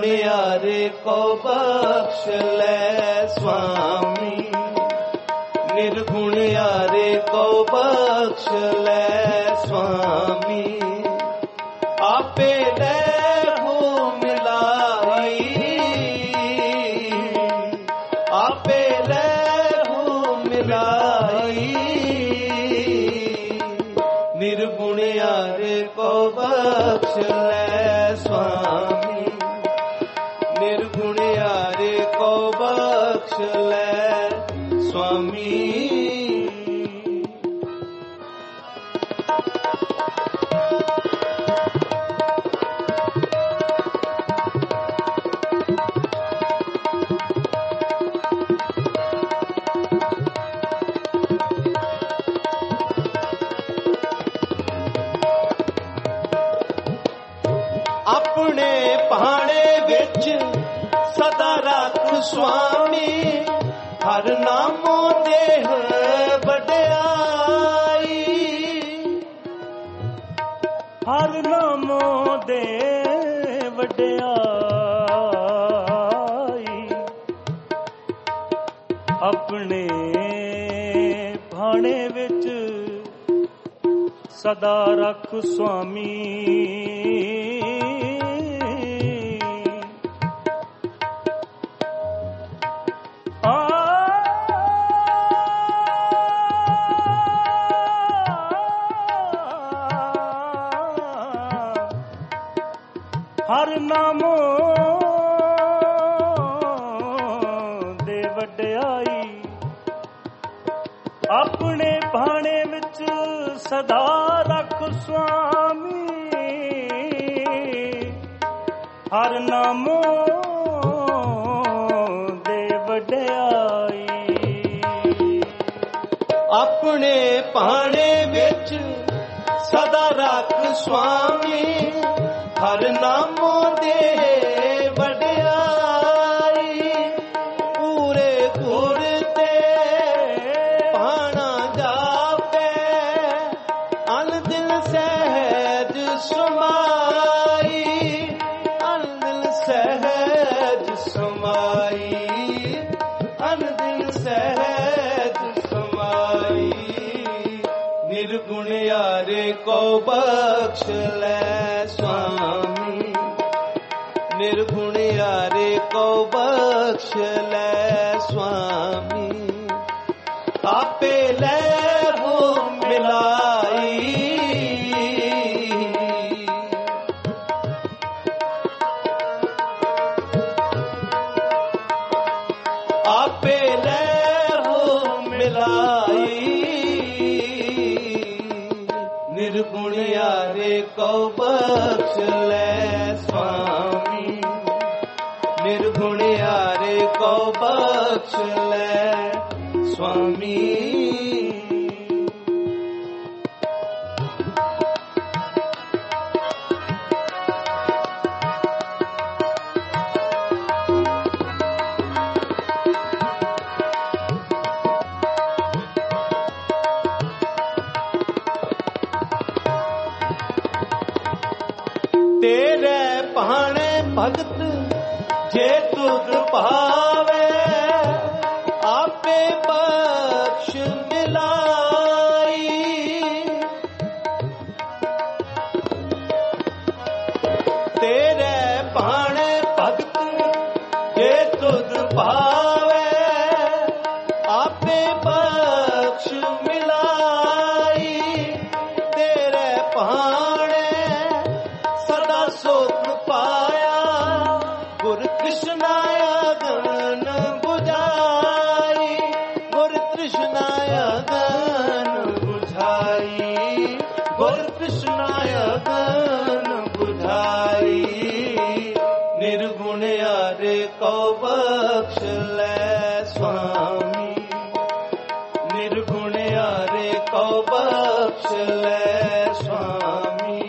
ਨਿਰਗੁਣਿਆਰੇ ਕੋ ਬਖਸ਼ ਲੈ ਸੁਆਮੀ, ਨਿਰਗੁਣਿਆਰੇ ਕੋ ਬਖਸ਼ ਲੈ ਸੁਆਮੀ, ਆਪੇ ਲੈ ਹੋ ਮਿਲਾਈ, ਆਪੇ ਲੈ ਹੋ ਮਿਲਾਈ, ਨਿਰਗੁਣਿਆਰੇ ਕੋ ਬਖਸ਼ ਲੈ ਸੁਆਮੀ, ਨਿਰਗੁਣਿਆਰੇ ਕੋ ਬਖਸ਼ ਲੈ ਸੁਆਮੀ। ਆਪਣੇ ਭਾਣੇ ਵਿੱਚ ਸਦਾ ਰੱਖ ਸੁਆਮੀ, ਹਰ ਨਾਮੋ ਦੇਹ ਵਡਿਆਈ, ਹਰ ਨਾਮੋ ਦੇ ਵਡਿਆਈ, ਆਪਣੇ ਭਾਣੇ ਵਿੱਚ ਸਦਾ ਰੱਖ ਸੁਆਮੀ, ਹਰ ਨਾਮੋ ਦੇ ਵਡਿਆਈ, ਆਪਣੇ ਭਾਣੇ ਵਿੱਚ ਸਦਾ ਰੱਖ ਸੁਆਮੀ, ਹਰ ਨਾਮੋ ਦੇ ਵਡਿਆਈ, ਆਪਣੇ ਭਾਣੇ ਵਿੱਚ ਸਦਾ ਰੱਖ ਸੁਆਮੀ, ਹਰ ਨਾਮੋ ਦੇ ਵਡਿਆਈ, ਪੂਰੇ ਗੁਰ ਤੇ ਭਾਣਾ ਜਾਪੇ, ਅਨ ਦਿਲ ਸਹਿਜ ਸਮਾਈ, ਅਨ ਦਿਲ ਸਹਿਜ ਸਮਾਈ, ਅਨ ਦਿਲ ਸਹਿਜ ਸਮਾਈ, ਨਿਰਗੁਣਿਆਰੇ ਕੋ ਬਖਸ਼ ਲੈ ਸੁਆਮੀ, ਨਿਰਗੁਣਿਆਰੇ ਕੋ ਬਖਸ਼ ਲੈ ਸੁਆਮੀ, ਆਪੇ ਲੈ ਹੋ ਮਿਲਾਈ, ਆਪੇ ਲੈ ਹੋ ਮਿਲਾਈ, ਨਿਰਗੁਣਿਆਰੇ ਕੋ ਬਖਸ਼ ਲੈ ਸੁਆਮੀ, ਨਿਰਗੁਣਿਆਰੇ ਕੋ ਬਖਸ਼ ਲੈ ਸੁਆਮੀ। ਤੇਰੇ ਭਾਣੇ ਭਗਤ ਜੇ ਤੁਧ ਭਾਵੇ, ਆਪੇ ਬਖਸ਼ ਮਿਲਾਈ, ਤੇਰੇ ਭਾਣੇ ਭਗਤ ਜੇ ਤੁਧ ਭਾਵੇ, ਆਪੇ ਬਖਸ਼ ਮਿਲਾਈ, ਤੇਰੇ ਭਾਣੇ ਸਦਾ ਸੁਖ ਪਾਇਆ, ਗੁਰ ਕ੍ਰਿਸ਼ਨਾ ਅਗਨ ਬੁਝਾਈ, ਗੁਰ ਕ੍ਰਿਸ਼ਨਾ ਅਗਨ ਬੁਝਾਈ, ਗੁਰ ਕ੍ਰਿਸ਼ਨਾ ਅਗਨ ਬੁਝਾਈ, ਨਿਰਗੁਣਿਆਰੇ ਕੋ ਬਖਸ਼ ਲੈ ਸੁਆਮੀ, ਨਿਰਗੁਣਿਆਰੇ ਕੋ ਬਖਸ਼ ਲੈ ਸੁਆਮੀ।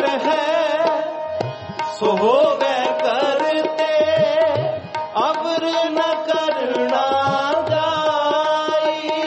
कर है सो होवे करते अबर न करना जाई।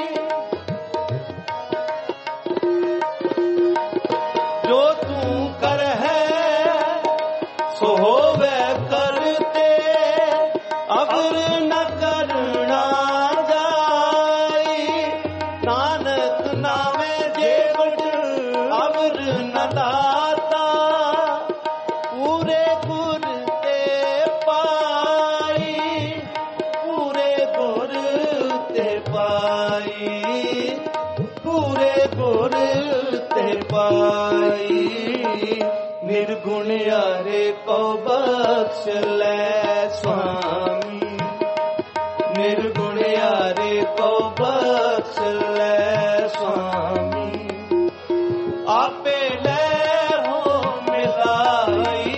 जो तू कर है सो होवे करते अबर न करना जाई। नानक नामे जेवट अबर न दाता पूरे गुर ते पाई। पूरे गुर ते पाई पूरे गुर ते पाई। निर्गुण यारे को बख्श ले स्वामी। निर्गुण यारे को बख्श ले स्वामी। आपे ले हो मिलाई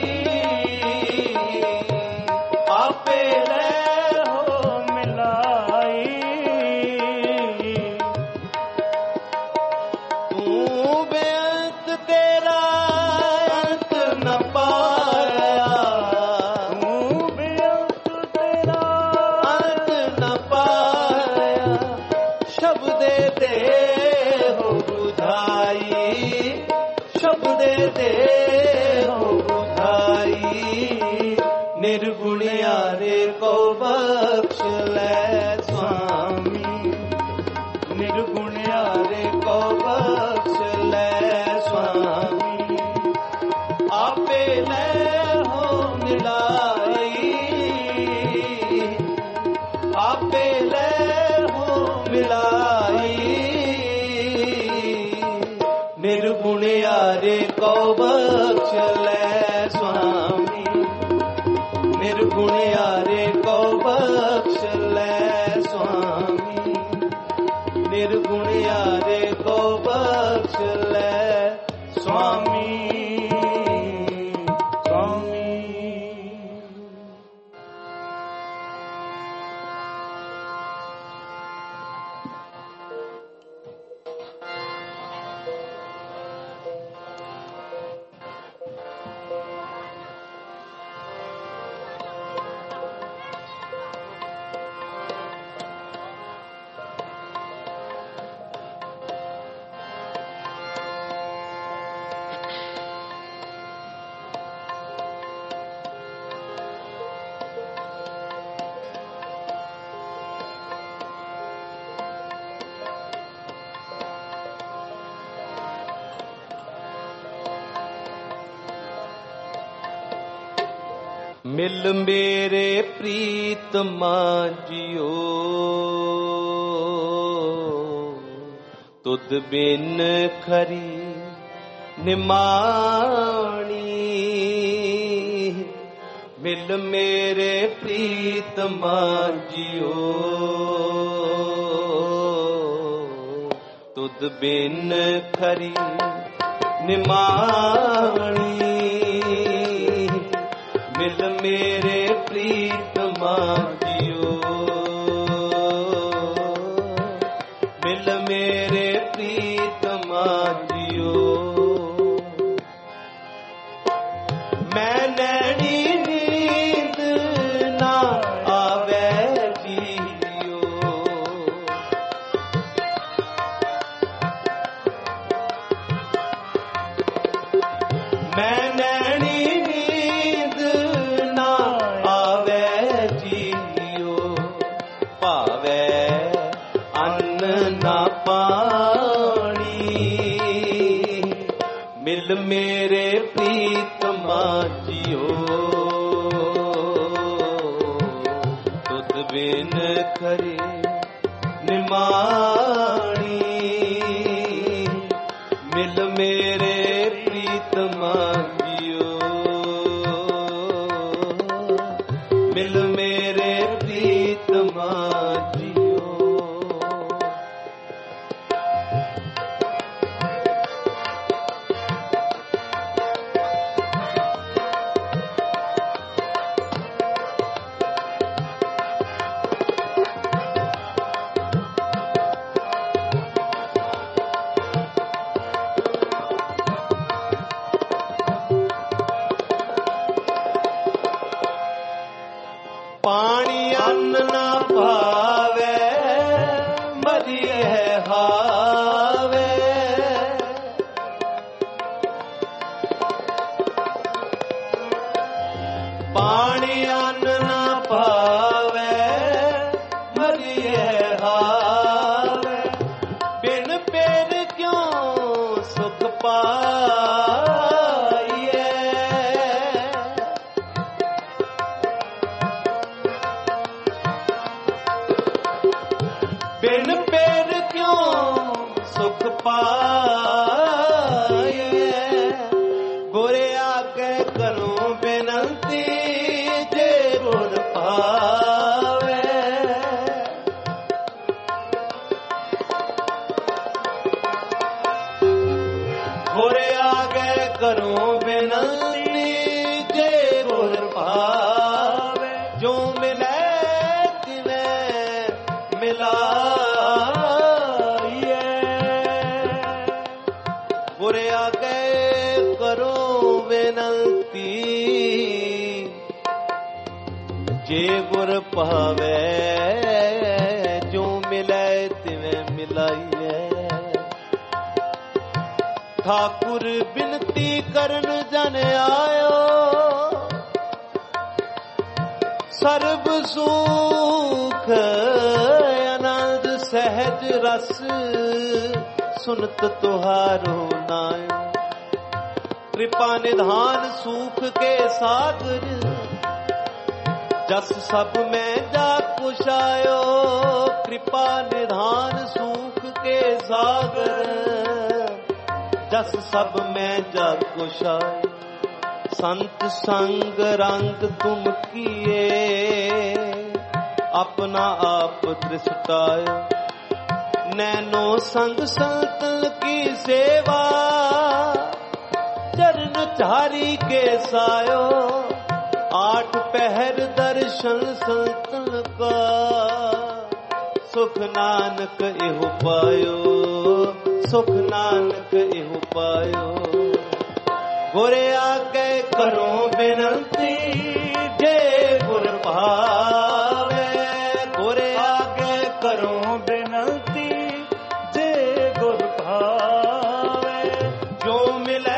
आपे ले हो मिलाई। तू बेअंत तेरा अंत न पाया। तू बेअंत तेरा अंत न पाया। शब्दे दे हो बुझाई शब्दे दे हो बुझाई। निर्गुण यारे को बख्श ले स्वामी। निर्गुण यारे को बख्श ले स्वामी। आपे ले हो मिलाई आपे ले हो मिलाई। निर्गुण यारे को बख्श ले स्वामी। निर्गुण यारे को बख्श ले स्वामी। निर्गुण यारे को बख्श ले स्वामी। स्वामी। मिल मेरे प्रीतमा जियो तुद बिन खरी निमाणी। मिल मेरे प्रीतमा जियो तुद बिन खरी निमाणी। मिल मेरे प्रीतमा जियो मिल मेरे प्रीतमा जियो। मैं नैनी नींद ना आवे जियो। मैं नैनी मिल मेरे प्रीतमा जियो तुद बिन खरी निमाणी। मिल मेरे प्रीतमा जियो मिल मेरे प्रीतमा जियो। ਪਾਣੀ ਅੰਨ ਨਾ ਪਾਵੇ ਮਰੀਏ ਹਾਵੇ ਬਿਨ ਪੇਰ ਕਿਉਂ ਸੁਖ ਪਾਈਏ ਬਿਨ ਪੇਰ ਕਿਉਂ ਸੁਖ ਪਾਈਏ ਗੁਰੇ ਆਗੇ ਕਰੂੰ ਬੇਨੰਤੀ ਜੇ ਗੁਰ ਪਾਵੇ ਗੁਰੇ ਆਗੇ ਕਰੂੰ ਬੇਨੰਤੀ ਜੇ ਗੁਰ ਪਾਵੇ ਜੋ ਮਿਲੇ ਤਿਵੇਂ ਮਿਲਾਈਏ ਗੁਰੇ ਆਗੇ ਕਰੋ ਬੇਨੰਤੀ ਜੇ ਗੁਰ ਪਾਵੇ ਜੋ ਮਿਲੇ ਤਿਵੇਂ ਮਿਲਾਈਏ ਠਾਕੁਰ ਬਿਨਤੀ ਕਰਨ ਜਨ ਆਇਓ ਸਰਬ ਸੁਖ ਆਨੰਦ ਸਹਿਜ ਰਸ ਸੁਨਤ ਤੁਹਾਰੋ ਨਾਇ कृपा निधान सूख के सागर जस सब में जा कुछ आयो कृपा निधान सूख के सागर जस सब में जा कुछ आयो संत संग रंग तुम किए अपना आप दृष्टायो नैनो संग संतन की सेवा चरण चारी के सायो आठ पहर दर्शन संतन का सुख नानक एहो पायो सुख नानक एहो पायो गुरे आगे करो बिनती जे गुर पावे गुरे आगे करो बिनती जे गुर पावे जो मिले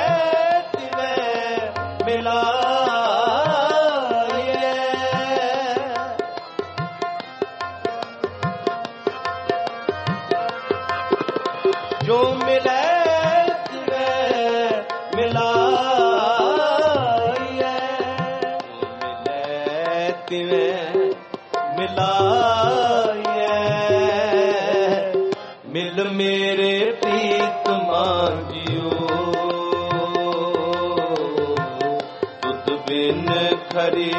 जो मिले मिलाइए मिले मिलाइए मिल मेरे प्रीत मांजियो तुद बिन खरी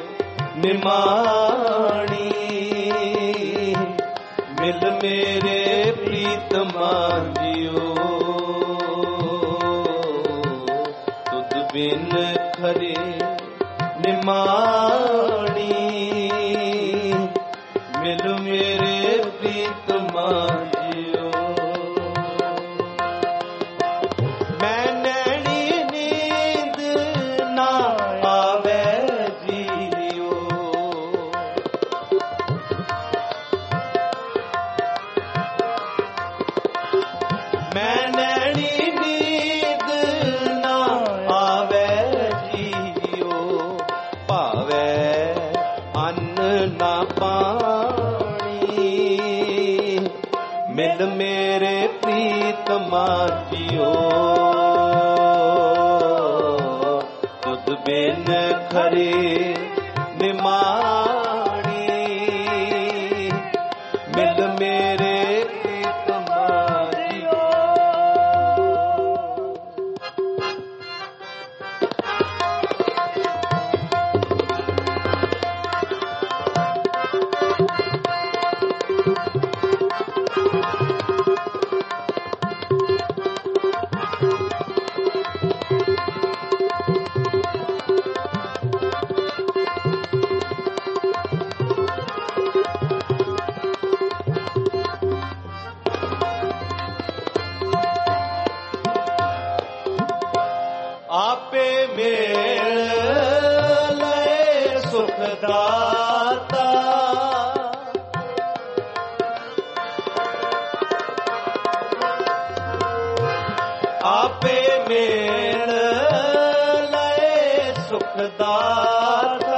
निमाणी मिल मेरे प्रीत मांजियो तुद बिन खरे निमाणी मिल मेरे प्रीत मांजियो मैं नैनी नींद ना आवे जियो मैं नैनी नींद ना आवे जियो पावे अन्न ना पानी मिल मेरे प्रीत माजियो तुद बिन खरे निमाणी मिल मेरे प्रीत माजियो आपे मेल ले सुख दाता आपे मेल ले सुख दाता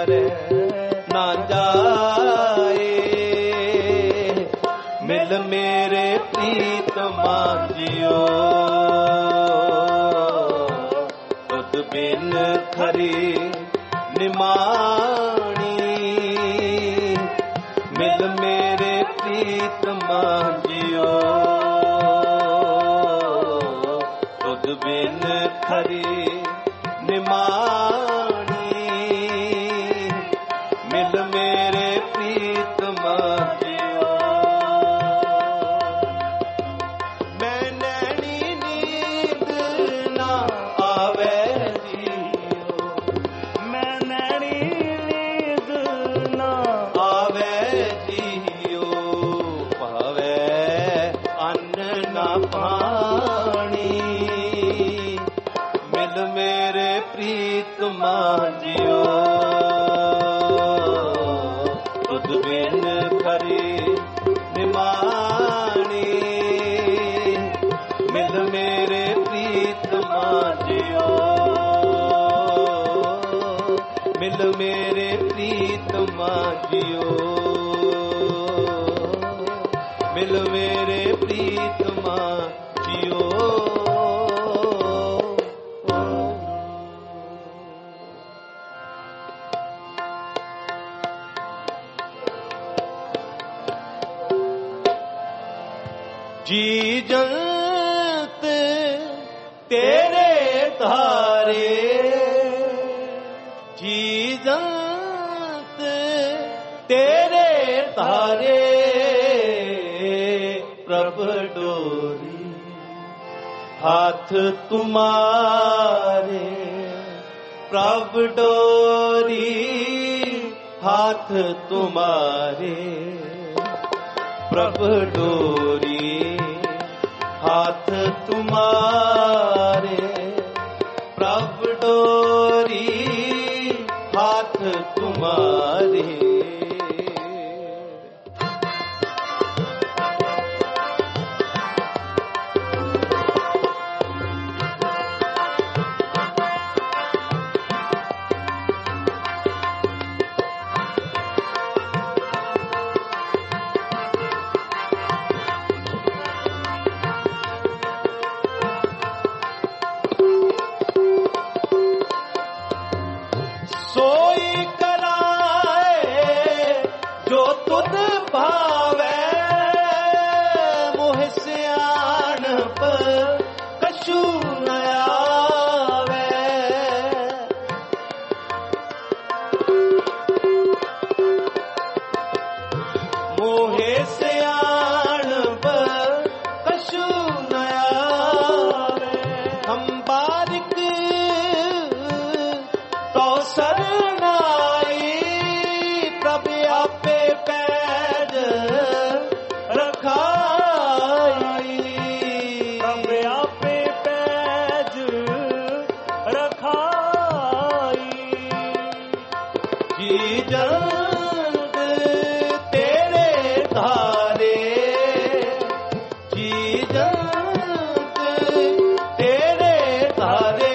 परे ना जाए। मिल मेरे प्रीतमा जियो तुद बिन खरी निमाणी। मिल मेरे प्रीतमा जियो तुद बिन खरी निमाणी। मिल मेरे प्रीतमा जियो। मैं नैनी नींद ना आवे जियो। मैं नैनी नींद ना आवे जियो। पावे अन्न ना पानी। मिल मेरे प्रीतमा जियो तुद बिन खरी निमाणी। मिल मेरे प्रीतमा जियो। मिल मेरे प्रीतमा जियो। मिल मेरे प्रीतमा जियो। जी जंत तेरे धारे। जी जंत तेरे धारे। प्रभ डोरी हाथ तुम्हारे। प्रभ डोरी हाथ तुम्हारे। प्रभ डोरी हाथ तुम्हारे। प्रभ डोरी हाथ तुम्हारे। सोई कराए जो तुद भावे। मोह सियाणप कछु न आवे। मोह सियाणप कछु न आवे। हम बारिक तो सरनाई। प्रभ आपे पैज रखाई। प्रभ आपे पैज रखाई। जी जंत तेरे धारे। जी जंत तेरे धारे।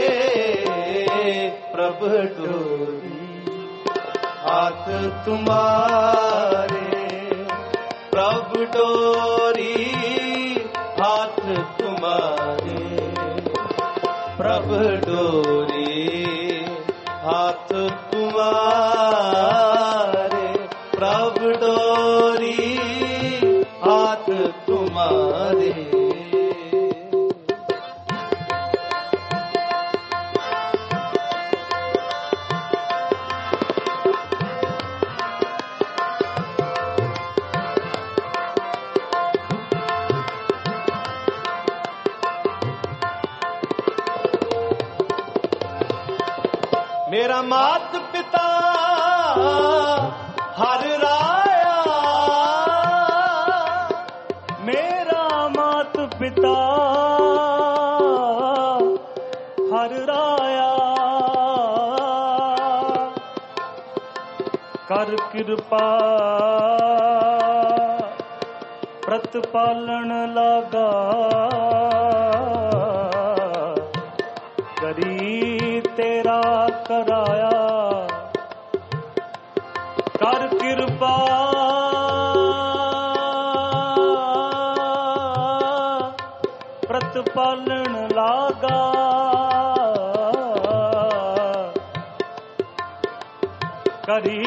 प्रभ डोरी हाथ तुम्हारे। प्रभ डोरी हाथ तुम्हारे। प्रभ डोरी हाथ तुम्हारे। प्रभ डोरी हाथ तुम्हारे। मेरा मात पिता हर राया। मेरा मात पिता हर राया। कर कृपा प्रतिपालन लगा। करी तेरा कराया करी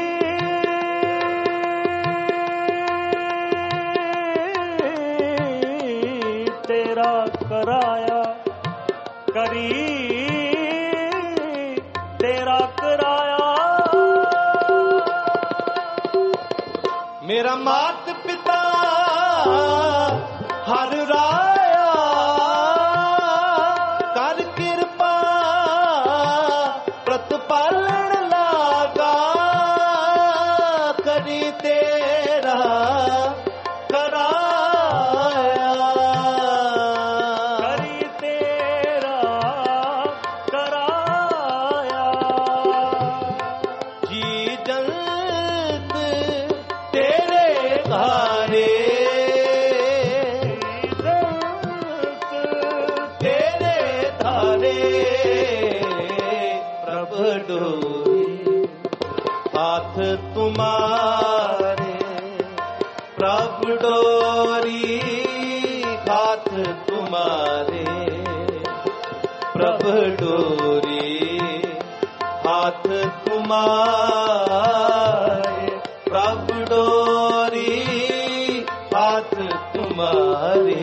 तेरा कराया, करी तेरा कराया। मेरा मात पिता हर राया, कर कृपा प्रतिपालन लागा, करी तेरा कराया, करी तेरा कराया। जी जंत तेरे घारे, तेरे धारे, प्रभु डोरी हाथ तुम्हारे, प्रभु डोरी हाथ तुम्हारे, प्रभु डोरी हाथ तुम्हारे, प्रभु डोरी हाथ तुम्हारे।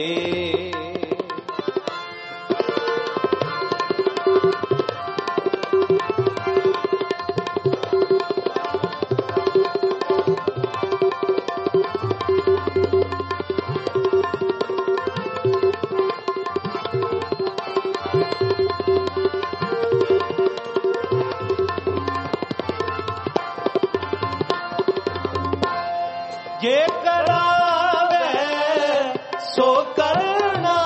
ये करावे सो करना,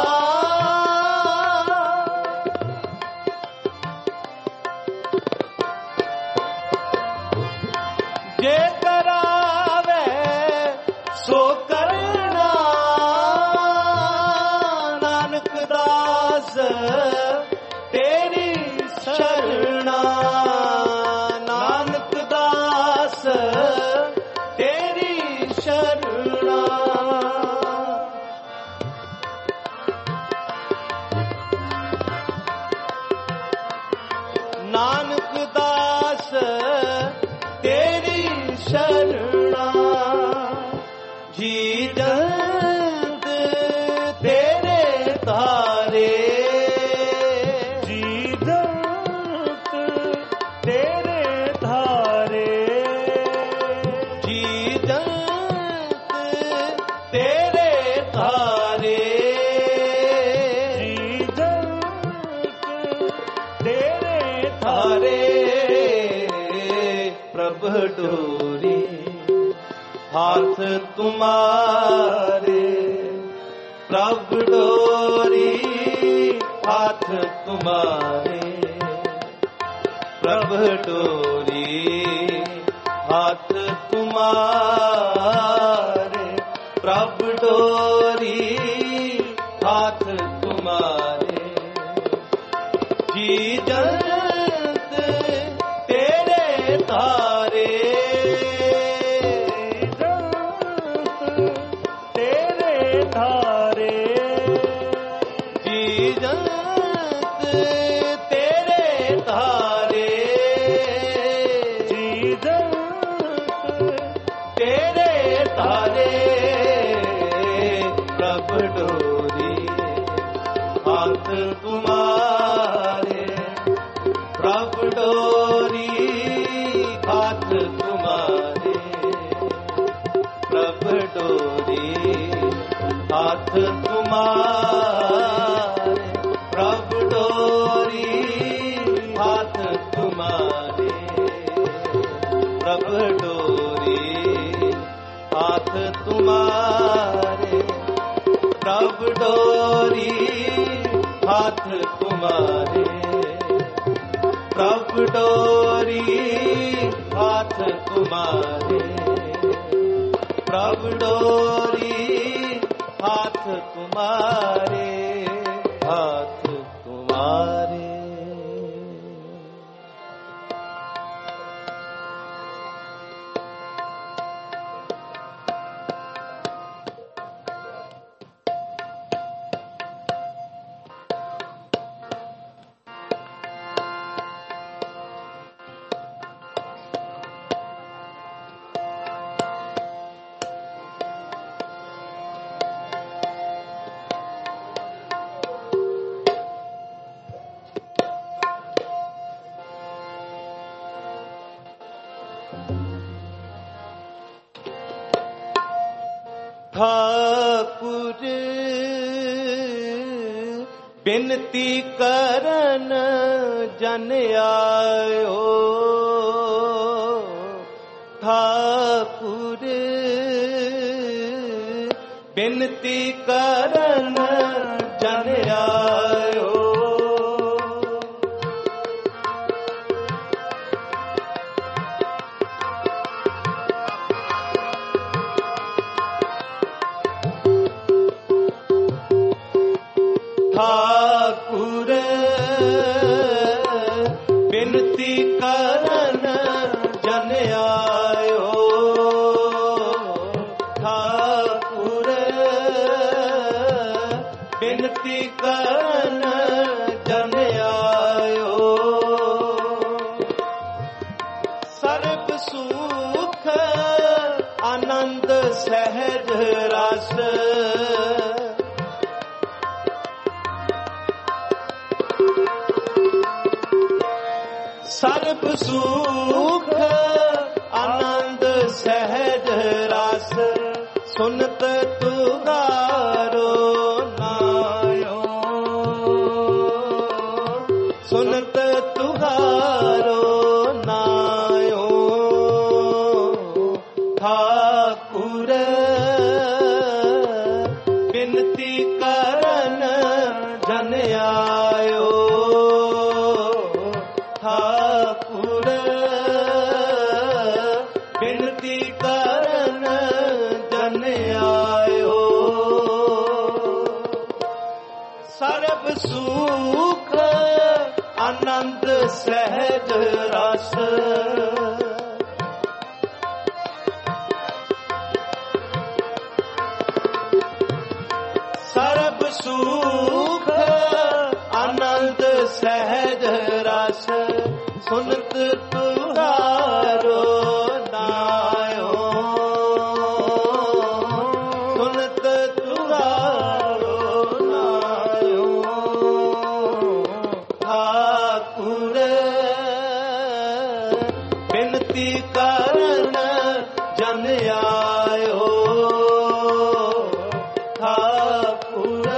ये करावे सो करना, नानक दास तेरी शरणा, नानक दास तेरी शरणा। नानक दास तेरी शरणा, जी जंत तेरे धारे, जी जंत तेरे धारे, जी जंत तेरे धारे, जी जंत तेरे धारे, प्रभु डोरी हाथ तुम्हारे, प्रभु डोरी हाथ तुम्हारे, प्रभु डोरी हाथ तुम्हारे, प्रभु डोरी हाथ तुम्हारे, जी जंत तेरे धारे, तेरे धारे, जी जंत तेरे धारे, जी जंत तेरे धारे, प्रभु डोरी हाथ तुम्हारे, प्रभु डोरी हाथ तुम्हारे, प्रभु डोरी हाथ तुम्हारे, प्रभु डोरी हाथ तुम्हारे, प्रभु डोरी हाथ तुम्हारे, प्रभु डोरी हाथ तुम्हारे, प्रभु डोरी हाथ तुम्हारे, प्रभु डोरी हाथ तुम्हारे, हाथ तुम्हारे। ਠਾਕੁਰ ਬਿਨਤੀ ਕਰਨ ਜਨ ਆਇਓ, ਠਾਕੁਰ ਬਿਨਤੀ ਕਰਨ ਜਨ ਆਇਓ। ਠਾਕੁਰ ਬਿਨਤੀ ਕਰਨ ਜਨ ਆਇਓ, ਠਾਕੁਰ ਬਿਨਤੀ ਕਰਨ ਜਨ ਆਇਓ। ਸਰਬ ਸੁਖ ਆਨੰਦ ਸਹਿਜ ਰਸ, ਸਰਬ ਸੁਖ ਆਨੰਦ ਸਹਿਜ ਰਸ, ਸੁਨਤ ਤੁਧਾਰੋ ਨਾਇਓ, ਸੁਨਤ ਤੁਧਾਰੋ ਨਾਇਓ। ਠਾਕੁਰ ਬਿਨਤੀ ਕਰਨ ਜਨ ਆਇਓ, ਠਾਕੁਰ ਬਿਨਤੀ ਕਰਨ ਜਨ ਆਇਓ। ਸਰਬ ਸੁਖ ਆਨੰਦ ਸਹਿਜ ਰਸ, ਸਰਬ ਸੁਖ ਆਨੰਦ ਸਹਿਜ ਰਸ, ਸੁਨਤ ਤੁਧਾਰੋ ਨਾਇਓ, ਸੁਨਤ ਤੁਧਾਰੋ ਨਾਇਓ। ਠਾਕੁਰ ਬਿਨਤੀ ਕਰਨ ਜਨ ਆਇਓ, ਠਾਕੁਰ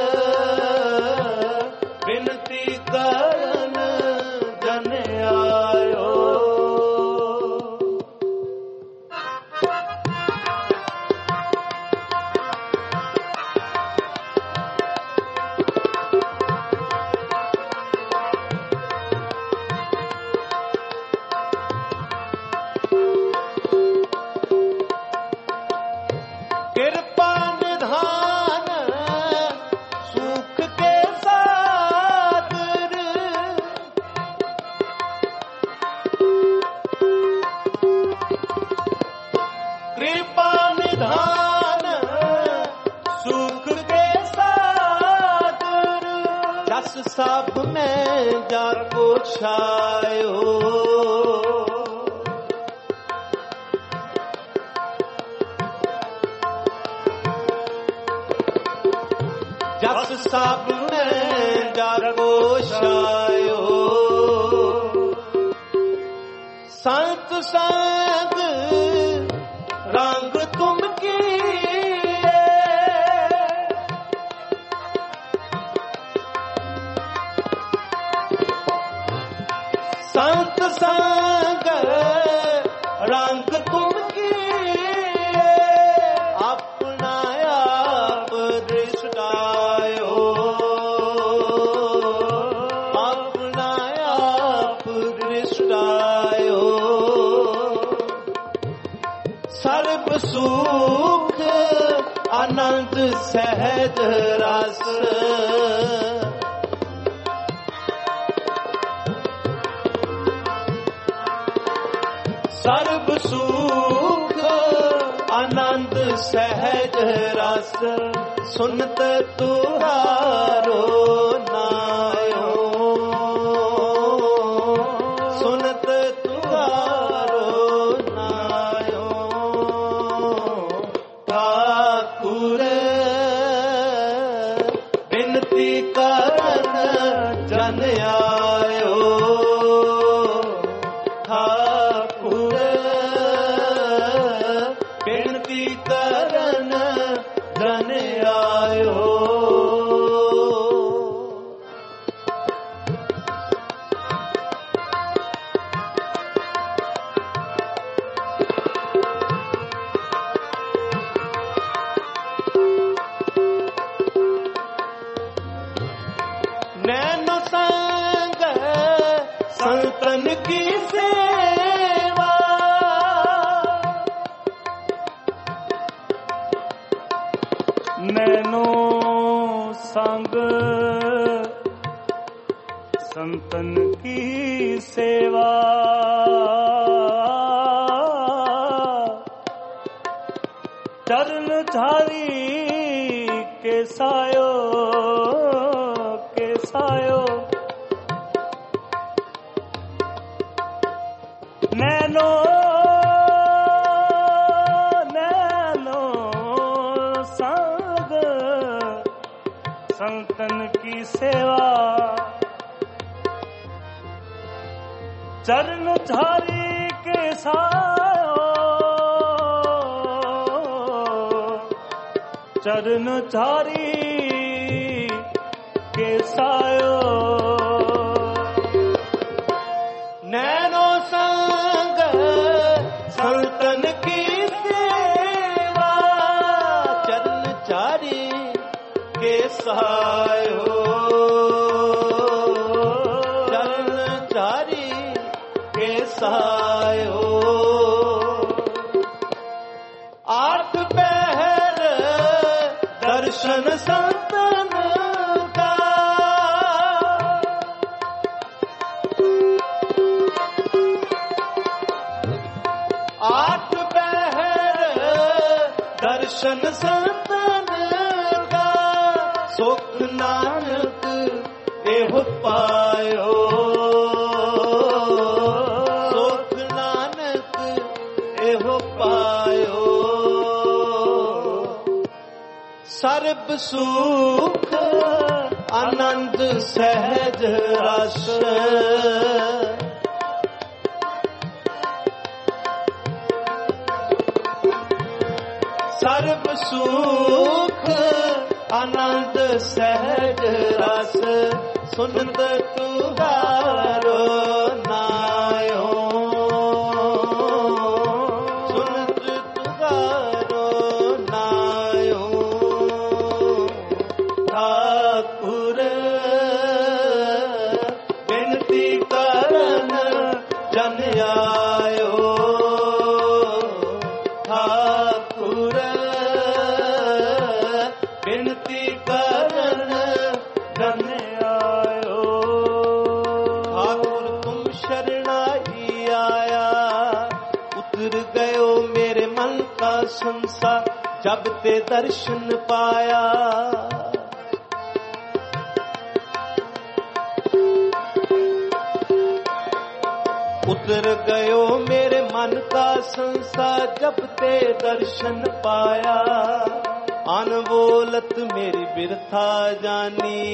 ਬਿਨਤੀ ਕਰਨ ਜਨ ਆਇਓ। ਕਿਰਪਾ ਨਿਧਾਨ ਸੁਖ ਕੇ ਸਾਗਰ, ਕਿਰਪਾ ਨਿਧਾਨ ਸੁਖ ਕੇ ਸਾਗਰ, ਜਸ ਸਭ ਮੈਂ ਜਾ ਕੋ ਛਾਇਓ, ਜਸ ਸਭ ਮੈਂ ਜਾਗੋ ਛਾਇਓ। ਸੰਤ ਸੰਗ ਰੰਗ ਤੁਮ ਕੀਏ, ਸੰਤ ਸੰਗ ਰੰਗ ਤੁਮ ਕੀਏ, ਆਪਣਾ ਆਪ ਦ੍ਰਿਸ਼ਟਾਇਓ, ਆਪਣਾ ਆਪ ਦ੍ਰਿਸ਼ਟਾਇਓ। ਸਰਬ ਸੁਖ ਆਨੰਦ ਸਹਿਜ ਰਸ, ਸਰਬ ਸੁਖ ਆਨੰਦ ਸਹਿਜ ਰਸ, ਸੁਨਤ ਤੁਧਾਰੋ ਨਾਇਓ, ਸੁਨਤ ਤੁਧਾਰੋ ਨਾਇਓ। ਠਾਕੁਰ ਬਿਨਤੀ ਕਰਨ ਜਨ ਆਇਓ, ਠਾਕੁਰ ਬਿਨਤੀ ਕਰਨ संतन की सेवा। नैनो संग संतन की सेवा। चरण झारी के सायो के सायो। नैनो नैनो संग संतन की सेवा। चरण झारी के सायो चरण झारी के सायो। नैनो संग संतन की सेवा। चरण झारी के सायो चरण झारी के सायो। आठ पहर दर्शन संतन का। आठ पहर दर्शन संतन का। सुख नानक एहो पायो। सुख नानक एहो पायो। सर्ब सुख आनंद सहज रस। सर्ब सुख आनंद सहज रस। सुनत तुहारो नायो। सुनत तुहारो नायो। ठाकुर बिनती करन जन आयो। ठाकुर बिनती करन जन आयो। ठाकुर तुम शरणाई आया। उतर गयो मेरे मन का संसार। जब ते दर्शन पाया। उतर गयो मेरे मन का संसार। जब ते दर्शन पाया। अनबोलत मेरी बिरथा जानी।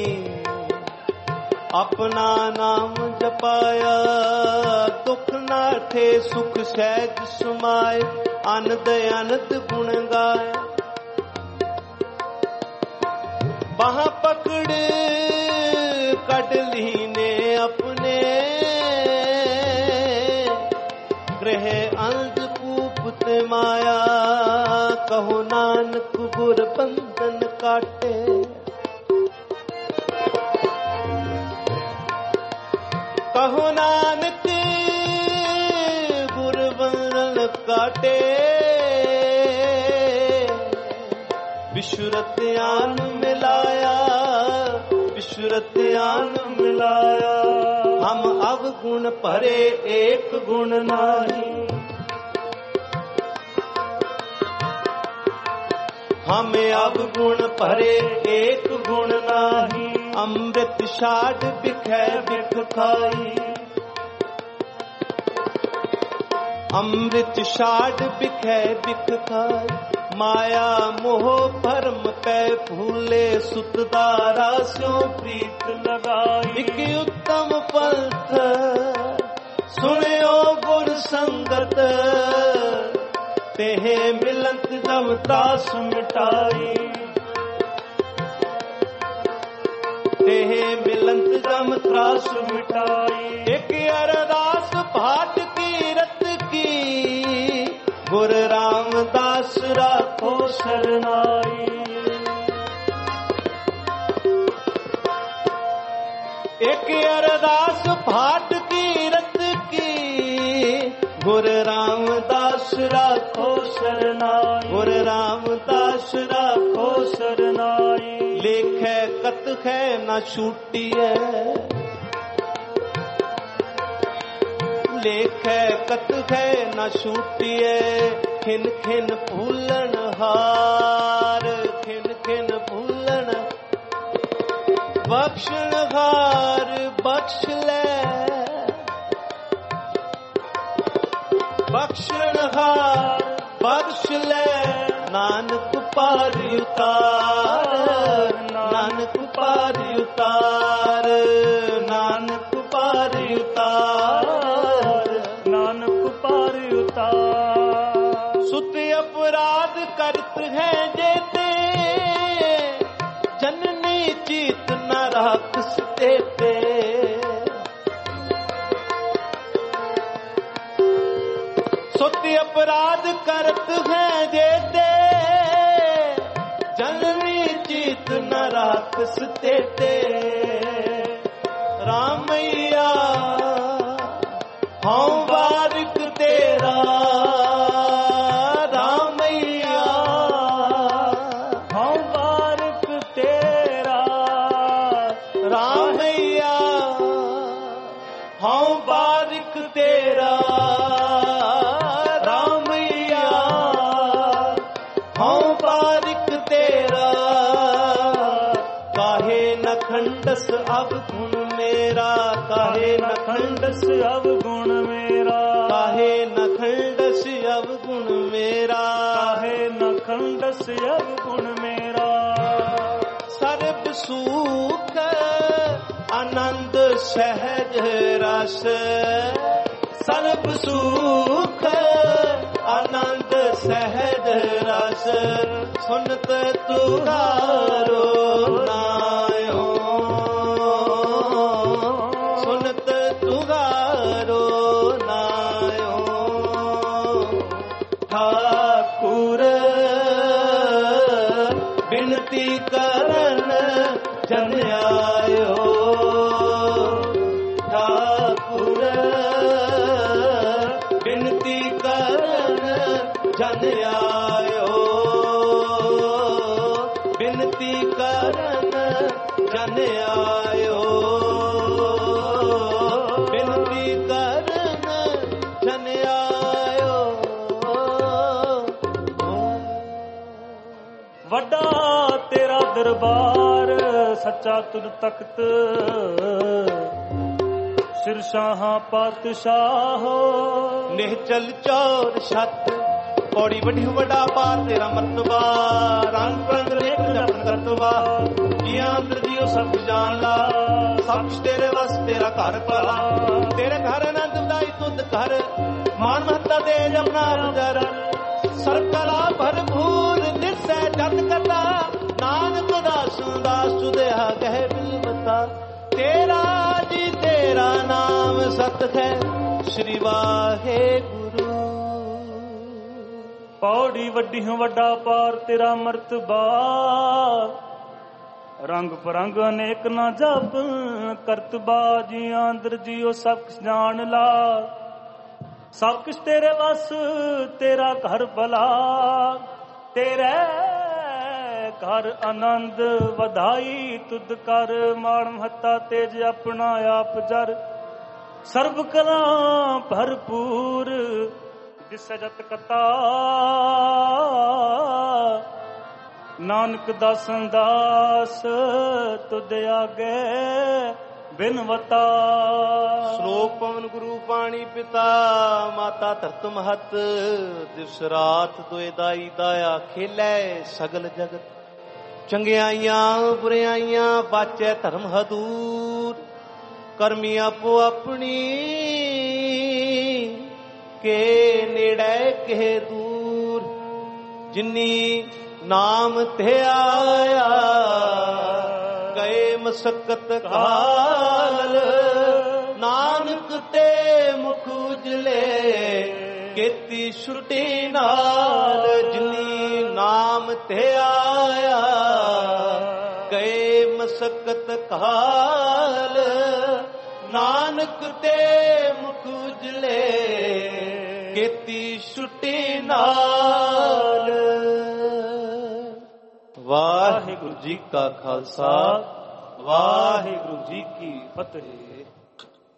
अपना नाम जपाया। दुख नाठे सुख सहज सुमाए। अनद अनद गुण गाए। बाह पकड़ कट ली ने अपने। गृह अंध कूपत माया। कहो नानक गुर बंधन काटे। कहो नानक गुर बंधन काटे। विश्रुत आन मिलाया। विश्रुत आन मिलाया। हम अवगुण भरे एक गुण नाही। हमें अवगुण भरे एक गुण नाही। अमृत शाड बिखै बिख खाई। अमृत शाड बिखै बिख खाई। माया मोह भरम पै भूले। सुतदारा स्यों प्रीत लगाई। एक उत्तम पंथ सुनियो गुर संगत। तेहे मिलत जम त्रास मिटाई। तेहे मिलत जम त्रास मिटाई। एक अरदास भाट की रत की। गुर रामदास राखो शरणाई। एक अरदास भाट की ਰਾਮਦਾਸ ਰਾਖੋ ਸਰਨਾਈ। ਗੁਰ ਰਾਮਦਾਸ ਰਾਖੋ ਸਰਨਾਈ। ਲੇਖੈ ਕਤਖੈ ਨਾ ਛੂਟੀਐ, ਲੇਖੈ ਕਤਖੈ ਨਾ ਛੂਟੀਐ। ਖਿਨ ਖਿਨ ਭੂਲਣ ਹਾਰ, ਖਿਨ ਖਿਨ ਭੂਲਣ ਬਖਸ਼ਣ ਹਾਰ ਬਖਸ਼ ਲੈ, ਬਖਸ਼ਣ ਹਾਰ ਬਖਸ਼ ਲੈ। ਨਾਨਕ ਪਾਰ ਉਤਾਰ, ਨਾਨਕ ਪਾਰ ਉਤਾਰ, ਨਾਨਕ ਪਾਰ ਉਤਾਰ, ਨਾਨਕ ਪਾਰ ਉਤਾਰ। ਸੁਤ ਅਪਰਾਧ ਕਰਤ ਹੈ ਜੇਤੇ, ਜਨਨੀ ਚੀਤ ਨ ਰਾਖਸ ਤੇ। ਸੁਤ ਅਪਰਾਧ ਕਰਤ ਹੈ ਜੇਤੇ, ਜਨਨੀ ਚੀਤ ਨ ਰਾਖਸ ਤੇ। ਰਾਮਈਆ ਹਉ ਬਾਰਿਕ ਤੇਰਾ, ਰਾਮਈਆ ਹਉ ਬਾਰਿਕ ਤੇਰਾ। ਰਾਮਈਆ ਹਉ ਬਾਰਿਕ ਤੇਰਾ, ਰਾਮਈਆ ਹਉ ਬਾਰਿਕ ਤੇਰਾ। ਕਾਹੇ ਨ ਖੰਡਸ ਅਵਗੁਣ ਮੇਰਾ, ਕਾਹੇ ਨ ਖੰਡਸ ਅਵਗੁਣ ਮੇਰਾ। ਕਾਹੇ ਨ ਖੰਡਸ ਅਵਗੁਣ ਮੇਰਾ, ਕਾਹੇ ਨ ਖੰਡਸ ਅਵਗੁਣ ਮੇਰਾ। ਸਰਬ ਸੁਖ ਆਨੰਦ ਸਹਿਜ ਰਸ, ਸਰਬ ਸੁਖ ਆਨੰਦ ਸਹਿਜ ਰਸ। ਸੁਨਤ ਤੁਧਾਰੋ ਨਾਇਓ, ਸੁਨਤ ਤੁਧਾਰੋ ਨਾਇਓ। ਠਾਕੁਰ ਬਿਨਤੀ ਕਰਨ ਜਨ ਆਇਓ, ਠਾਕੁਰ ਬਿਨਤੀ ਕਰਨ ਜਨ ਆਇਓ, ਬਿਨਤੀ ਕਰਨ ਜਨ ਆਇਓ, ਬਿਨਤੀ ਕਰਨ ਜਨ ਆਇਓ। ਵੱਡਾ ਤੇਰਾ ਦਰਬਾਰ ਸੱਚਾ ਤੁਧ ਤਖਤ, ਸਿਰਸ਼ਾਹਾਂ ਪਾਤਸ਼ਾਹੋ। ਨਿਹਚਲ ਚੌਰ ਛੱਤ, ਪੌੜੀ ਵੱਡੀ ਵੱਡਾ ਪਾਰ ਤੇਰਾ ਮਰਤਬਾ। ਰੰਗ ਰੰਗ ਰੇਖ ਜਪਨ ਕਰਤਵਾ, ਜੀਆਂ ਅੰਦਰ ਜੀਓ ਸਭ ਜਾਣ ਲਾ। ਸਭ ਕੁਛ ਤੇਰੇ ਵਸ ਤੇਰਾ ਘਰ ਭਲਾ, ਤੇਰੇ ਘਰ ਆਨੰਦ ਉਦਾਈ ਤੁਧ ਘਰ। ਮਾਨ ਮਹੱਤਾ ਦੇ ਜਪਨਾ ਰਜਰ, ਸਰਬ ਕਲਾ ਭਰਪੂਰ ਦਿਸੈ ਜਤ ਕਰਤਾ। ਨਾਨਕ ਦਾਸ ਦਾਸ ਤੁਧਿਆ ਕਹਿ ਬਿਲਵਤਾ। ਤੇਰਾ ਜੀ ਤੇਰਾ ਨਾਮ ਸਤ ਹੈ, ਸ੍ਰੀ ਵਾਹਿਗੁਰੂ। ਪੌੜੀ ਵੱਡੀ ਵੱਡਾ ਪਾਰ ਤੇਰਾ ਮਰਤਬਾ। ਰੰਗ ਪਰੰਗ ਅਨੇਕ ਨਾ ਜਪ ਕਰਤਬਾ। ਜੀਆਂ ਅੰਦਰ ਜੀਓ ਸਭ ਕੁਛ ਜਾਣ ਲਾ। ਸਭ ਕੁਛ ਤੇਰੇ ਵਸ ਤੇਰਾ ਘਰ ਭਲਾ। ਤੇਰੇ ਘਰ ਆਨੰਦ ਵਧਾਈ ਤੁਧ ਕਰ। ਮਾਣ ਮਹੱਤਾ ਤੇਜ ਆਪਣਾ ਆਪ ਜਰ। ਸਰਬ ਕਲਾ ਭਰਪੂਰ ਦਿਸੈ ਜਤ ਕਤਾ। ਨਾਨਕ ਦਾਸਨ ਦਾਸ ਤੁਧ ਆਗੇ ਬਿਨਵਤਾ। ਸ਼ਲੋਕ ਪਵਨ ਗੁਰੂ ਪਾਣੀ ਪਿਤਾ ਮਾਤਾ ਧਰਤ ਮਹਤ। ਦਿਵਸ ਰਾਤ ਦੋਇ ਦਾਈ ਦਾਇਆ ਖੇਲੇ ਸਗਲ ਜਗਤ। ਚੰਗਿਆਈਆਂ ਬੁਰਿਆਈਆਂ ਬਾਚੈ ਧਰਮ ਹਦੂਰ। ਕਰਮੀ ਆਪੋ ਆਪਣੀ ਕੇ ਨੇੜੇ ਕੇ ਦੂਰ। ਜਿਨੀ ਨਾਮ ਤੇ ਆਇਆ ਗਏ ਮਸਕਤ ਕਾਲ। ਨਾਨਕ ਤੇ ਮੁਖ ਉਜਲੇ ਕੀਤੀ ਛੁਟੀ ਨਾਲ। ਜਿਨੀ ਨਾਮ ਤੇ ਆਇਆ ਗਏ ਮਸਕਤ ਕਾਲ। ਨਾਨਕ ਤੇ ਮੁਖ ਉਜਲੇ ਕੀਤੀ ਛੁੱਟੀ ਨਾਲ। ਵਾਹਿਗੁਰੂ ਜੀ ਕਾ ਖਾਲਸਾ, ਵਾਹਿਗੁਰੂ ਜੀ ਕੀ ਫਤਿਹ।